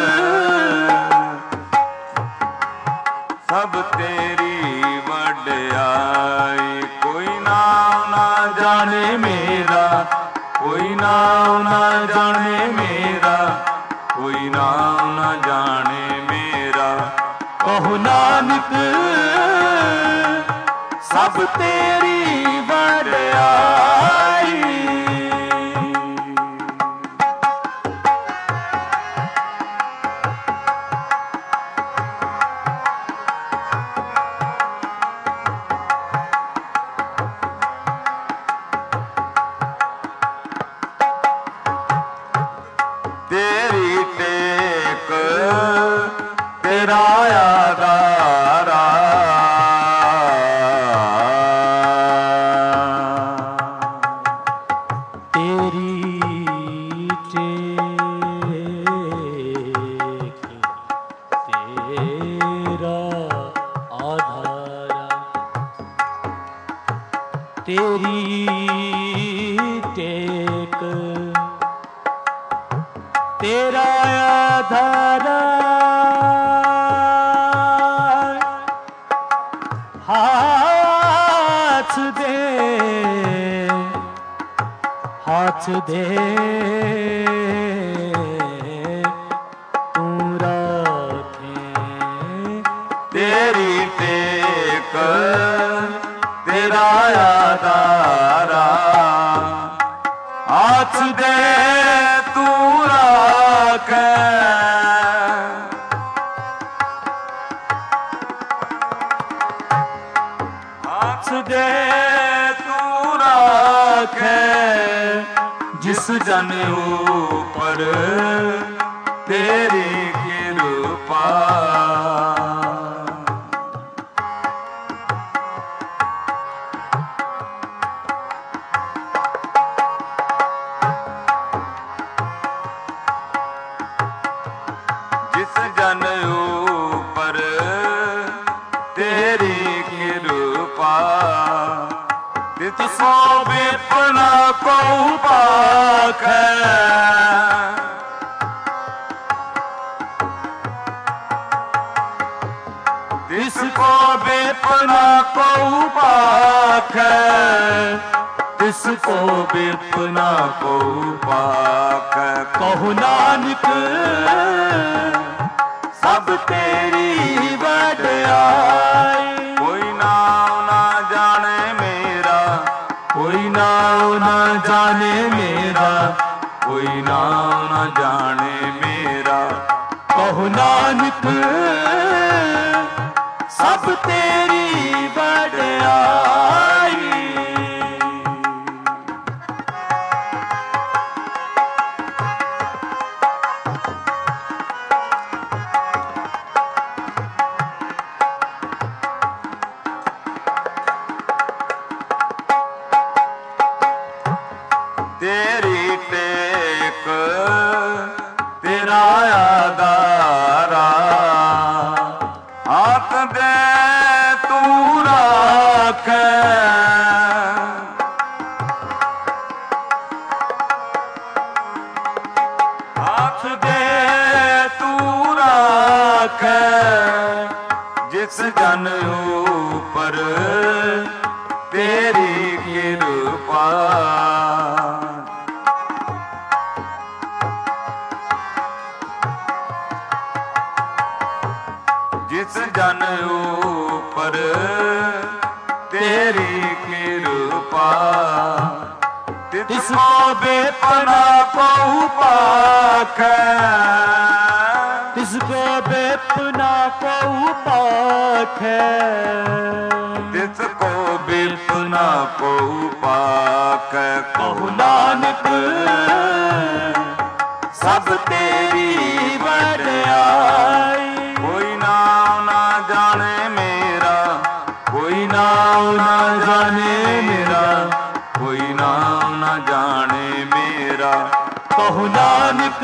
सब तेरी वड्याई, कोई नाम ना जाने मेरा, कोई नाम ना जाने मेरा, कोई नाम ना जाने मेरा। कहो नानक सब तेरी वड्याई। तेरी टेक तेरा आधारा, तेरी टेक तेरा आधारा, तेरी टेक तेरा आधारा। हाथ दे हाथ दे तू रखे, तेरी टेक तेरा आधारा। हाथ दे तू राखे, हाथ दे तू राखे। जिस जन ऊपर तेरी कृपा, जिस जन ऊपर तेरी कृपा, तिसको विपना को पाखे। तिसको विपना को पाखे, तिसको विपना को पाखे। कहो नानक सब तेरी वड्याई। कोई नाम ना जाने मेरा, कोई नाम ना जाने मेरा, कोई नाम ना जाने मेरा। कहो नानक सब तेरी वड्याई। तेरी टेक तेरा आधारा। हाथ दे तू राखे, हाथ दे तू राखे। जिस जन ऊपर तेरी कृपा, जिस जन ऊपर तेरी कृपा, तिसको बेपना को पाखे। तिसको बेपना को पाखे, तिसको बेपना को पाखे। कहो नानक सब तेरी वड्याई। कोई नाम ना जाने मेरा, कोई नाम ना जाने मेरा, कोई नाम ना जाने मेरा। कहो नानक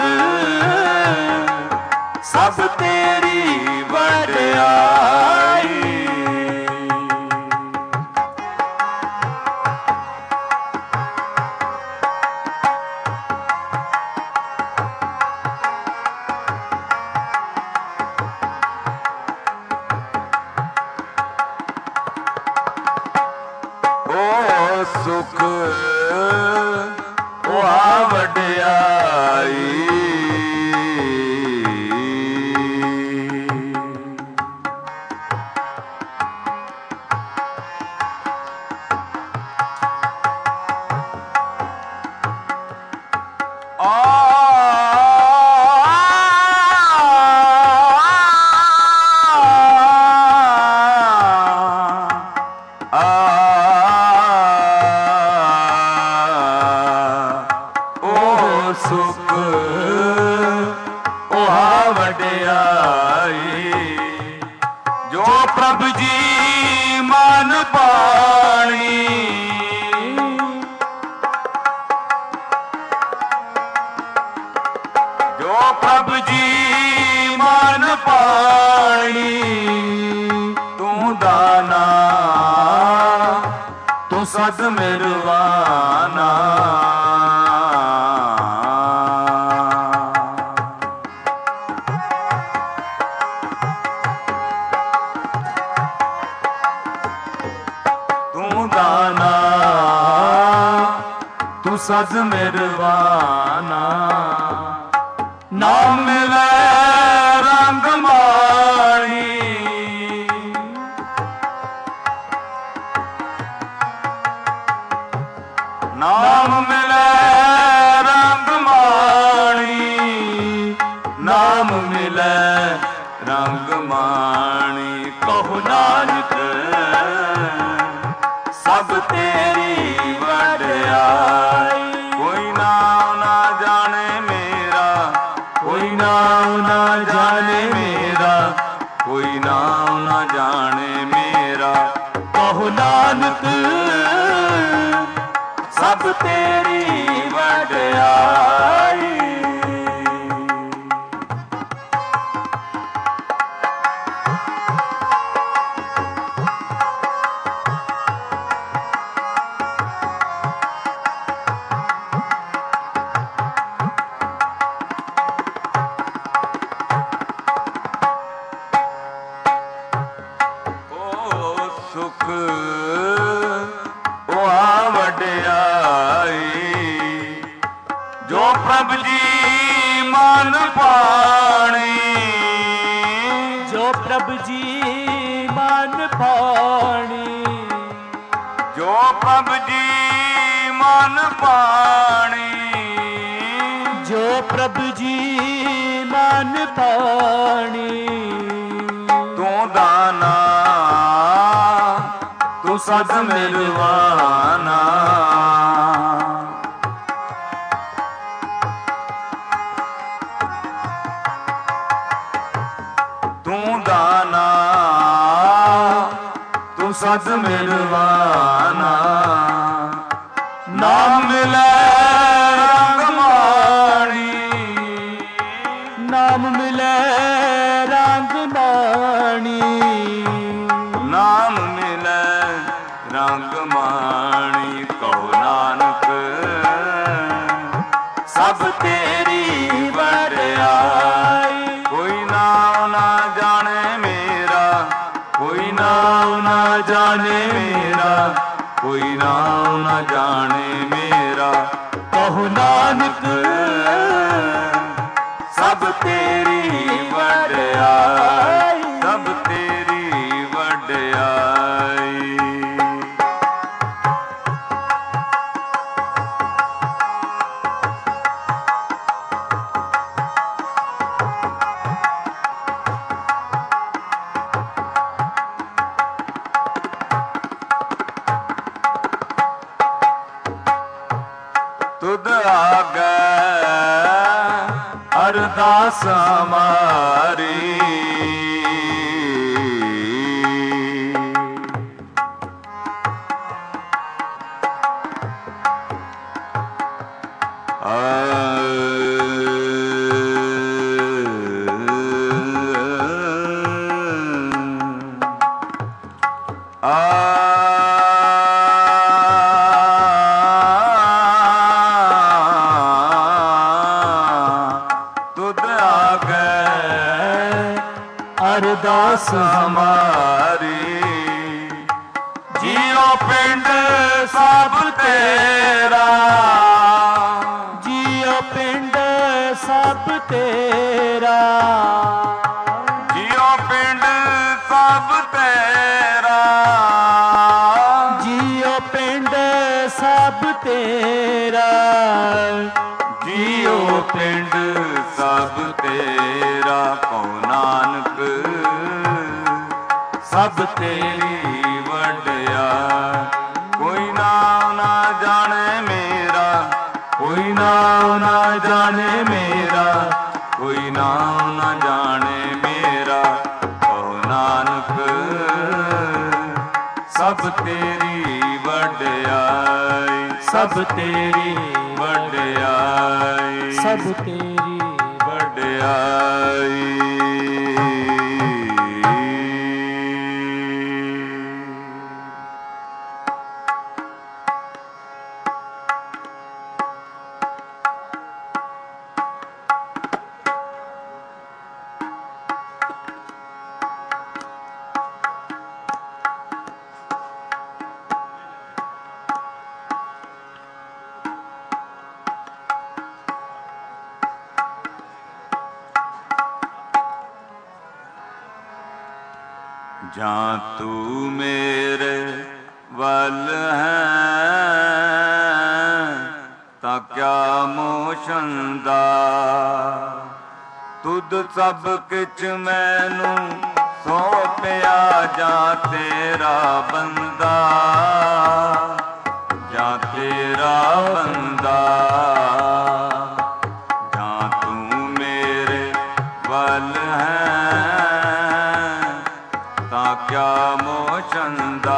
सब तेरी वड्याई। ਸੁਖ ਉਹ ਵਡਿਆਈ ਸਦ ਮਿਰਵਾਨਾ ਤੂੰ ਦਾਨਾ ਤੂੰ ਸਦ ਮਿਰਵਾਨਾ ਨਾਮ ਮਿਲੇ ਰੰਗ ਮਾਣੀ ਨਾਮ ਮਿਲੇ ਰੰਗ ਮਾਣੀ ਨਾਮ ਮਿਲੇ ਰੰਗ ਮਾਣੀ ਕਹੋ ਨਾਨਕ ਸਭ ਤੇਰੀ ਵਡਿਆਈ ਕੋਈ ਨਾਮ ਨਾ ਜਾਣੇ ਮੇਰਾ ਕੋਈ ਨਾਮ ਨਾ ਜਾਣੇ ਮੇਰਾ ਕੋਈ ਨਾਮ ਨਾ ਜਾਣੇ ਮੇਰਾ ਕਹੋ ਨਾਨਕ ਸਭ ਤੇਰੀ ਵਡਿਆਈ ਓ ਸੁਖ ਜੋ ਪ੍ਰਭ ਜੀ ਮਨ ਪਾਣੀ ਜੋ ਪ੍ਰਭ ਜੀ ਮਨ ਪਾਣੀ ਜੋ ਪ੍ਰਭ ਜੀ ਮਨ ਪਾਣੀ ਜੋ ਪ੍ਰਭ ਜੀ ਮਨ ਪਾਣੀ ਤੂੰ ਦਾਨਾ ਤੂੰ ਸਦ ਮਿਰਵਾਨਾ ਤੂੰ ਦਾਨਾ ਤੂੰ ਸਦ ਮਿਰਵਾਨਾ ਨਾਮ ਮਿਲੇ ਰੰਗ ਮਾਣੀ ਨਾਮ ਮਿਲੇ ਰੰਗ ਮਾਣੀ ਨਾਮ ਮਿਲੇ ਰੰਗ ਮਾਣੀ ਕਹੋ ਨਾਨਕ ਸਭ ਤੇਰੀ ਵਡਿਆਈ ਕੋਈ ਨਾਮ ਨਾ ਜਾਣੇ ਮੇਰਾ ਕੋਈ ਨਾਮ ਨਾ ਜਾਣੇ ਮੇਰਾ ਕੋਈ ਨਾਮ ਨਾ ਜਾਣੇ ਮੇਰਾ ਕਹੋ ਨਾਨਕ ਸਭ ਤੇਰੀ ਵਡਿਆਈ ਸਭ ਤੇਰੀ ਵਡਿਆਈ ਤੁਧ ਆਗੇ ਅਰਦਾਸ ਮਾਰੀ ਤੁਧ ਆਗੇ ਪਿੰਡ ਸਭ ਤੇਰਾ, ਜਿਉ ਪਿੰਡ ਸਭ ਤੇਰਾ, ਜਿਉ ਪਿੰਡ ਸਭ ਤੇਰਾ, ਜਿਉ ਪਿੰਡ ਸਭ ਤੇਰਾ, ਜਿਉ ਪਿੰਡ ਸਭ ਤੇਰਾ। ਕਉ ਨਾਨਕ ਸਭ ਤੇਰੀ ਵਡਿਆਈ, ਕੋਈ ਨਾਮ ਨਾ ਜਾਣੇ ਮੇਰਾ, ਕੋਈ ਨਾਮ ਨਾ ਜਾਣੇ ਮੇਰਾ, ਕੋਈ ਨਾਮ ਨਾ ਜਾਣੇ ਮੇਰਾ। ਕਉ ਨਾਨਕ ਸਭ ਤੇਰੀ ਵਡਿਆਈ, ਸਭ ਤੇਰੀ ਵਡਿਆਈ, ਸਭ ਤੇਰੀ ਵਡਿਆਈ। ਜਾਂ ਤੂੰ ਮੇਰੇ ਵੱਲ ਹੈ ਤਾਂ ਕਿਆ ਮੋਸ਼ੰਦਾ, ਤੁਧ ਸਭ ਕਿਛ ਮੈਨੂੰ ਸੌਂਪਿਆ, ਜਾਂ ਤੇਰਾ ਬੰਦਾ, ਜਾਂ ਤੇਰਾ ਬੰਦਾ। ਜਾਂ ਤੂੰ ਮੇਰੇ ਵੱਲ ਹੈ ਤਾਂ ਕਿਆ ਮੋਸ਼ੰਦਾ,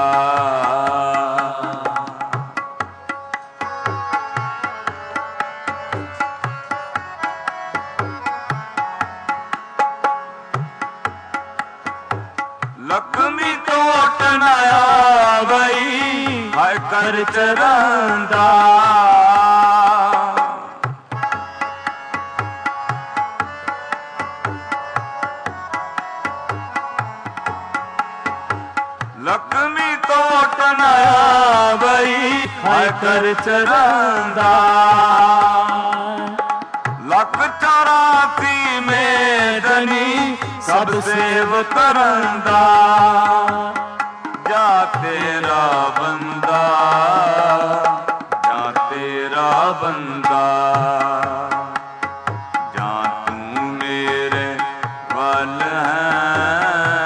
ਲਖਮੀ ਟੋਟ ਨਾ ਆਵਈ ਹਾਏ ਕਰ ਚਰਾਂਦਾ। ਲਖਮੀ ਟੋਟ ਨਾ ਆਵਈ ਹਾਏ ਕਰ ਚਰਾਂਦਾ। ਲੱਖ ਚੌਰਾਸੀ ਮੇਦਨੀ ਸਭ ਸੇਵ ਕਰੰਦਾ, ਜਾਂ ਤੇਰਾ ਬੰਦਾ, ਜਾਂ ਤੇਰਾ ਬੰਦਾ। ਜਾਂ ਤੂੰ ਮੇਰੇ ਵੱਲ ਹੈ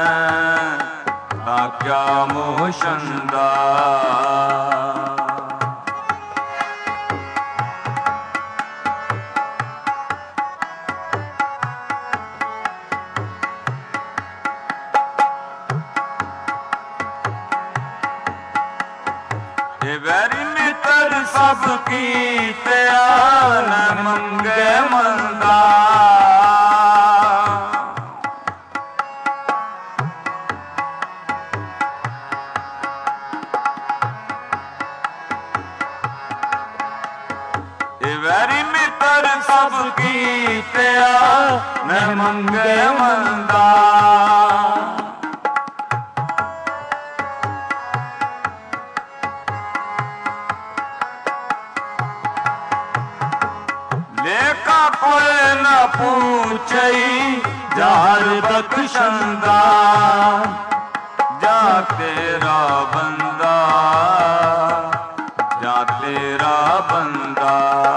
ਤਾਂ ਕਿਆ ਮੋਸ਼ੰਦਾ, ਵੈਰੀ ਮਿੱਤਰ ਸਭ ਕੀਤਿਆ ਨ ਮੰਗੇ ਮੰਦਾ। ਇਹ ਵੈਰੀ ਮਿੱਤਰ ਸਭ ਕੀਤਿਆ ਨ ਮੰਗੇ ਮੰਦਾ। ਲੇਖਾ ਕੋਈ ਨਾ ਪੂਛਈ ਜਾਰ ਬਖਸ਼ੰਦਾ, ਜਾਂ ਤੇਰਾ ਬੰਦਾ, ਜਾਂ ਤੇਰਾ ਬੰਦਾ।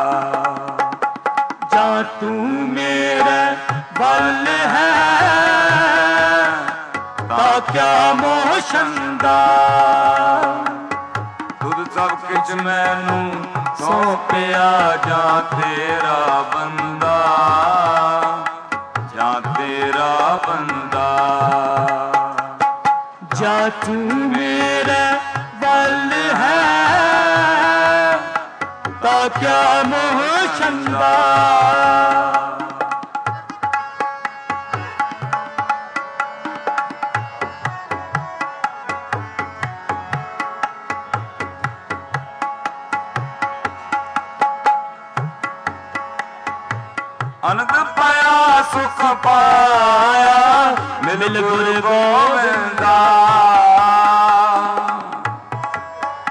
ਜਾਂ ਤੂੰ ਮੇਰੇ ਵੱਲ ਹੈ ਤਾਂ ਕਿਆ ਮੋਸ਼ੰਦਾ, ਤੁਧ ਸਭ ਕਿਛ ਮੈਨੂੰ ਸੌਂਪਿਆ, ਜਾਂ ਤੇਰਾ ਬੰਦਾ, ਜਾਂ ਤੇਰਾ ਬੰਦਾ। ਜਾਂ ਤੂੰ ਮੇਰੇ ਵੱਲ ਹੈ ਤਾਂ ਕਿਆ ਮੋਸ਼ੰਦਾ, ਅਨੰਦ ਪਾਇਆ ਸੁਖ ਪਾਇਆ ਮਿਲ ਗੁਰ ਗੋਬਿੰਦਾ।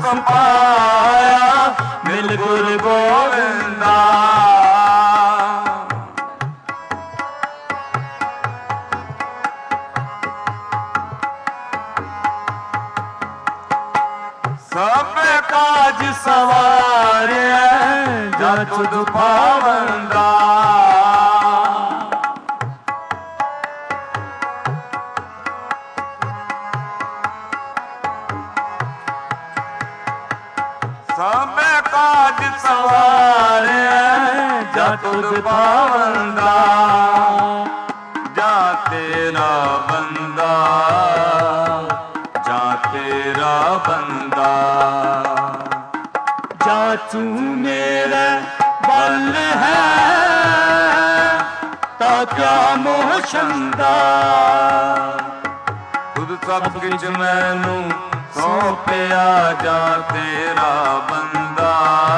ਪਾਇਆ ਮਿਲ ਗੁਰ ਗੋਬਿੰਦਾ। ਸਭ ਕਾਜ ਸਵਾਰਿਆ ਜਦ ਤੁਧ ਪਾਵੰਦਾ। ਸਭ ਕਾਜ ਸਵਾਰਿਆ ਜਦ ਤੁਧ ਪਾਵੰਦਾ। ਜਾਂ ਤੇਰਾ ਬੰਦਾ ਜਾਂ ਤੇਰਾ ਬੰਦਾ। ਜਾਂ ਤੂੰ ਮੇਰੇ ਵੱਲ ਹੈ ਤਾਂ ਕਿਆ ਮੋਹ ਛੰਦਾ। ਤੁਧ ਸਭ ਕਿਛ ਮੈਨੂੰ ਸੌਂਪਿਆ ਜਾਂ ਤੇਰਾ ਬੰਦਾ।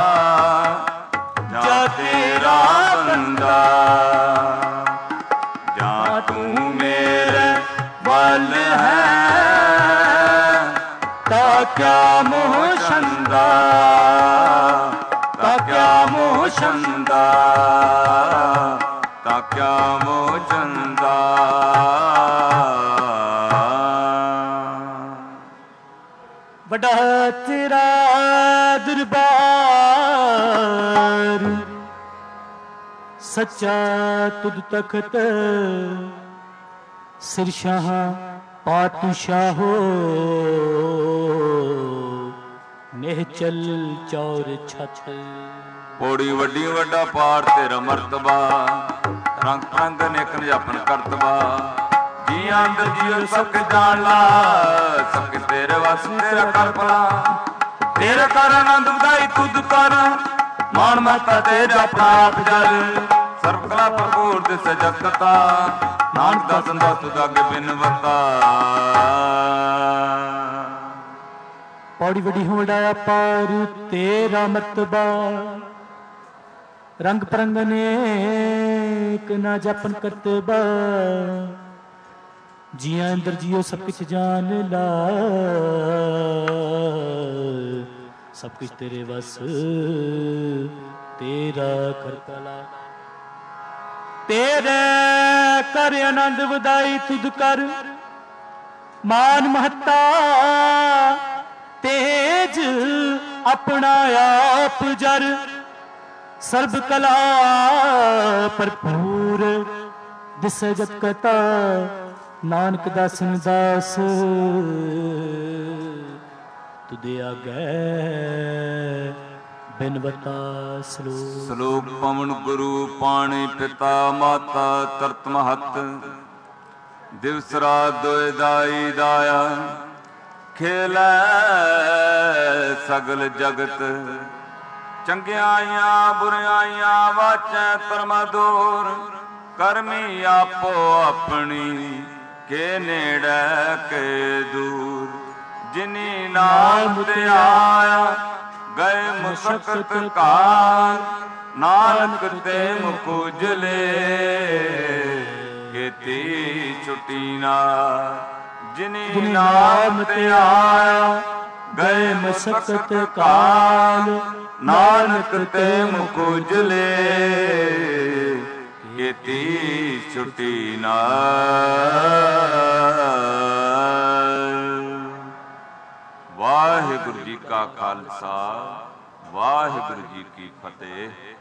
ਜਾਂ ਤੇਰਾ ਬੰਦਾ। ਜਾਂ ਤੂੰ ਮੇਰੇ ਵੱਲ ਹੈ ਤਾਂ ਕਿਆ ਮੋਹ ਛੰਦਾ। ਤਾਂ ਕਿਆ ਮੋਹ ਛੰਦਾ। ਤਾਂ ਕਿਆ ਮੋਹ ਛੰਦਾ। ਵੱਡਾ ਤੇਰਾ ਦਰਬਾਰ ਸੱਚਾ ਤੁਧ ਤਖਤ ਸਿਰ ਸ਼ਾਹ ਪਾਤਸ਼ਾਹੋ ਨਿਹਚਲ ਚੌਰ ਛਤ। ਪੌੜੀ ਵੱਡੀ ਵੱਡਾ ਪਾੜ ਤੇਰਾ ਮਰਤਬਾ। ਰੰਗ ਰੰਗ ਨੇਕ ਨਿਜਾਪਨ ਕਰਤਬਾ। ਜੀਆਂ ਅੰਦਰ ਜੀਓ ਸਭ ਕੇ ਜਾਣ ਲਾ। ਸਭ ਕੇ ਤੇਰੇ ਵਸ ਤੇਰਾ ਕਰ ਭਲਾ। ਤੇਰਾ ਕਰ ਆਨੰਦ ਵਧਾਈ ਤੁਧ ਕਰ। ਮਾਣ ਮਹਤਾ ਤੇਰਾ ਆਪਣਾ ਆਪ ਜਲ। ਸਰਬ ਕਲਾ ਭਰਪੂਰ ਦਿਸ ਜਗਤਾ। ਨਾਨਕ ਦਾਸਨ ਦਾ ਤੁਧ ਅੱਗੇ ਬਿਨਵਤਾ। ਪੌੜੀ ਵੱਡੀ ਹੋੜਾ ਪਾਰ ਤੇਰਾ ਮਰਤਬਾ। ਰੰਗ ਪਰੰਗ ਨੇਕ ਨਾ ਜਪਨ ਕਰਤਬਾ। ਜੀਆਂ ਅੰਦਰ ਜੀਓ ਸਭ ਕੁਛ ਜਾਨ ਲਾ। ਸਭ ਕੁਛ ਤੇਰੇ ਵਸ ਤੇਰਾ ਕਰਤਲਾ। ਤੇਰੇ ਕਰ ਆਨੰਦ ਵਧਾਈ ਤੁਧ ਕਰ। ਮਾਨ ਮਹੱਤਾ ਤੇਜ ਆਪਣਾ ਆਪ ਜਰ। ਸਰਬ ਕਲਾ ਭਰਪੂਰ ਦਿਸੈ ਜਤ ਕਤਾ। ਨਾਨਕ ਦਾਸਨ ਦਾਸ ਤੁਦੇ ਆਗੇ ਬਿਨਵਤਾ ਸਲੋਕ। ਸਲੋਕ ਪਵਨ ਗੁਰੂ ਪਾਣੀ ਪਿਤਾ ਮਾਤਾ ਤਰਤ ਮਹਤ। ਦਿਵਸ ਰਾਤ ਦੋਇ ਦਾਈ ਦਾਇਆ। ਖੇਲੈ ਸਗਲ ਜਗਤ। ਚੰਗਿਆਈਆਂ ਬੁਰਿਆਈਆਂ ਵਾਚੈ ਧਰਮ ਦੂਰ। ਕਰਮੀ ਆਪੋ ਆਪਣੀ ਕੇ ਨੇੜੇ ਕੇ ਦੂਰ। ਜਿਨੀ ਨਾਮ ਤੇ ਆਇਆ ਗਏ ਮੁਸਕਤ ਕਾਰ। ਨਾਨਕ ਤੇ ਮੁਖ ਉਜਲੇ ਕੀਤੀ ਛੁਟੀ ਨਾ। ਜਿਨੀ ਨਾਮ ਤੇ ਆਇਆ ਗਏ ਮੁਸਕਤ ਕਾਲ। ਨਾਨਕ ਤੇ ਮੁਖ ਉਜਲੇ ਕੀਤੀ ਛੁਟੀ ਨਾ। ਵਾਹਿਗੁਰੂ ਜੀ ਕਾ ਖਾਲਸਾ ਵਾਹਿਗੁਰੂ ਜੀ ਕੀ ਫਤਿਹ।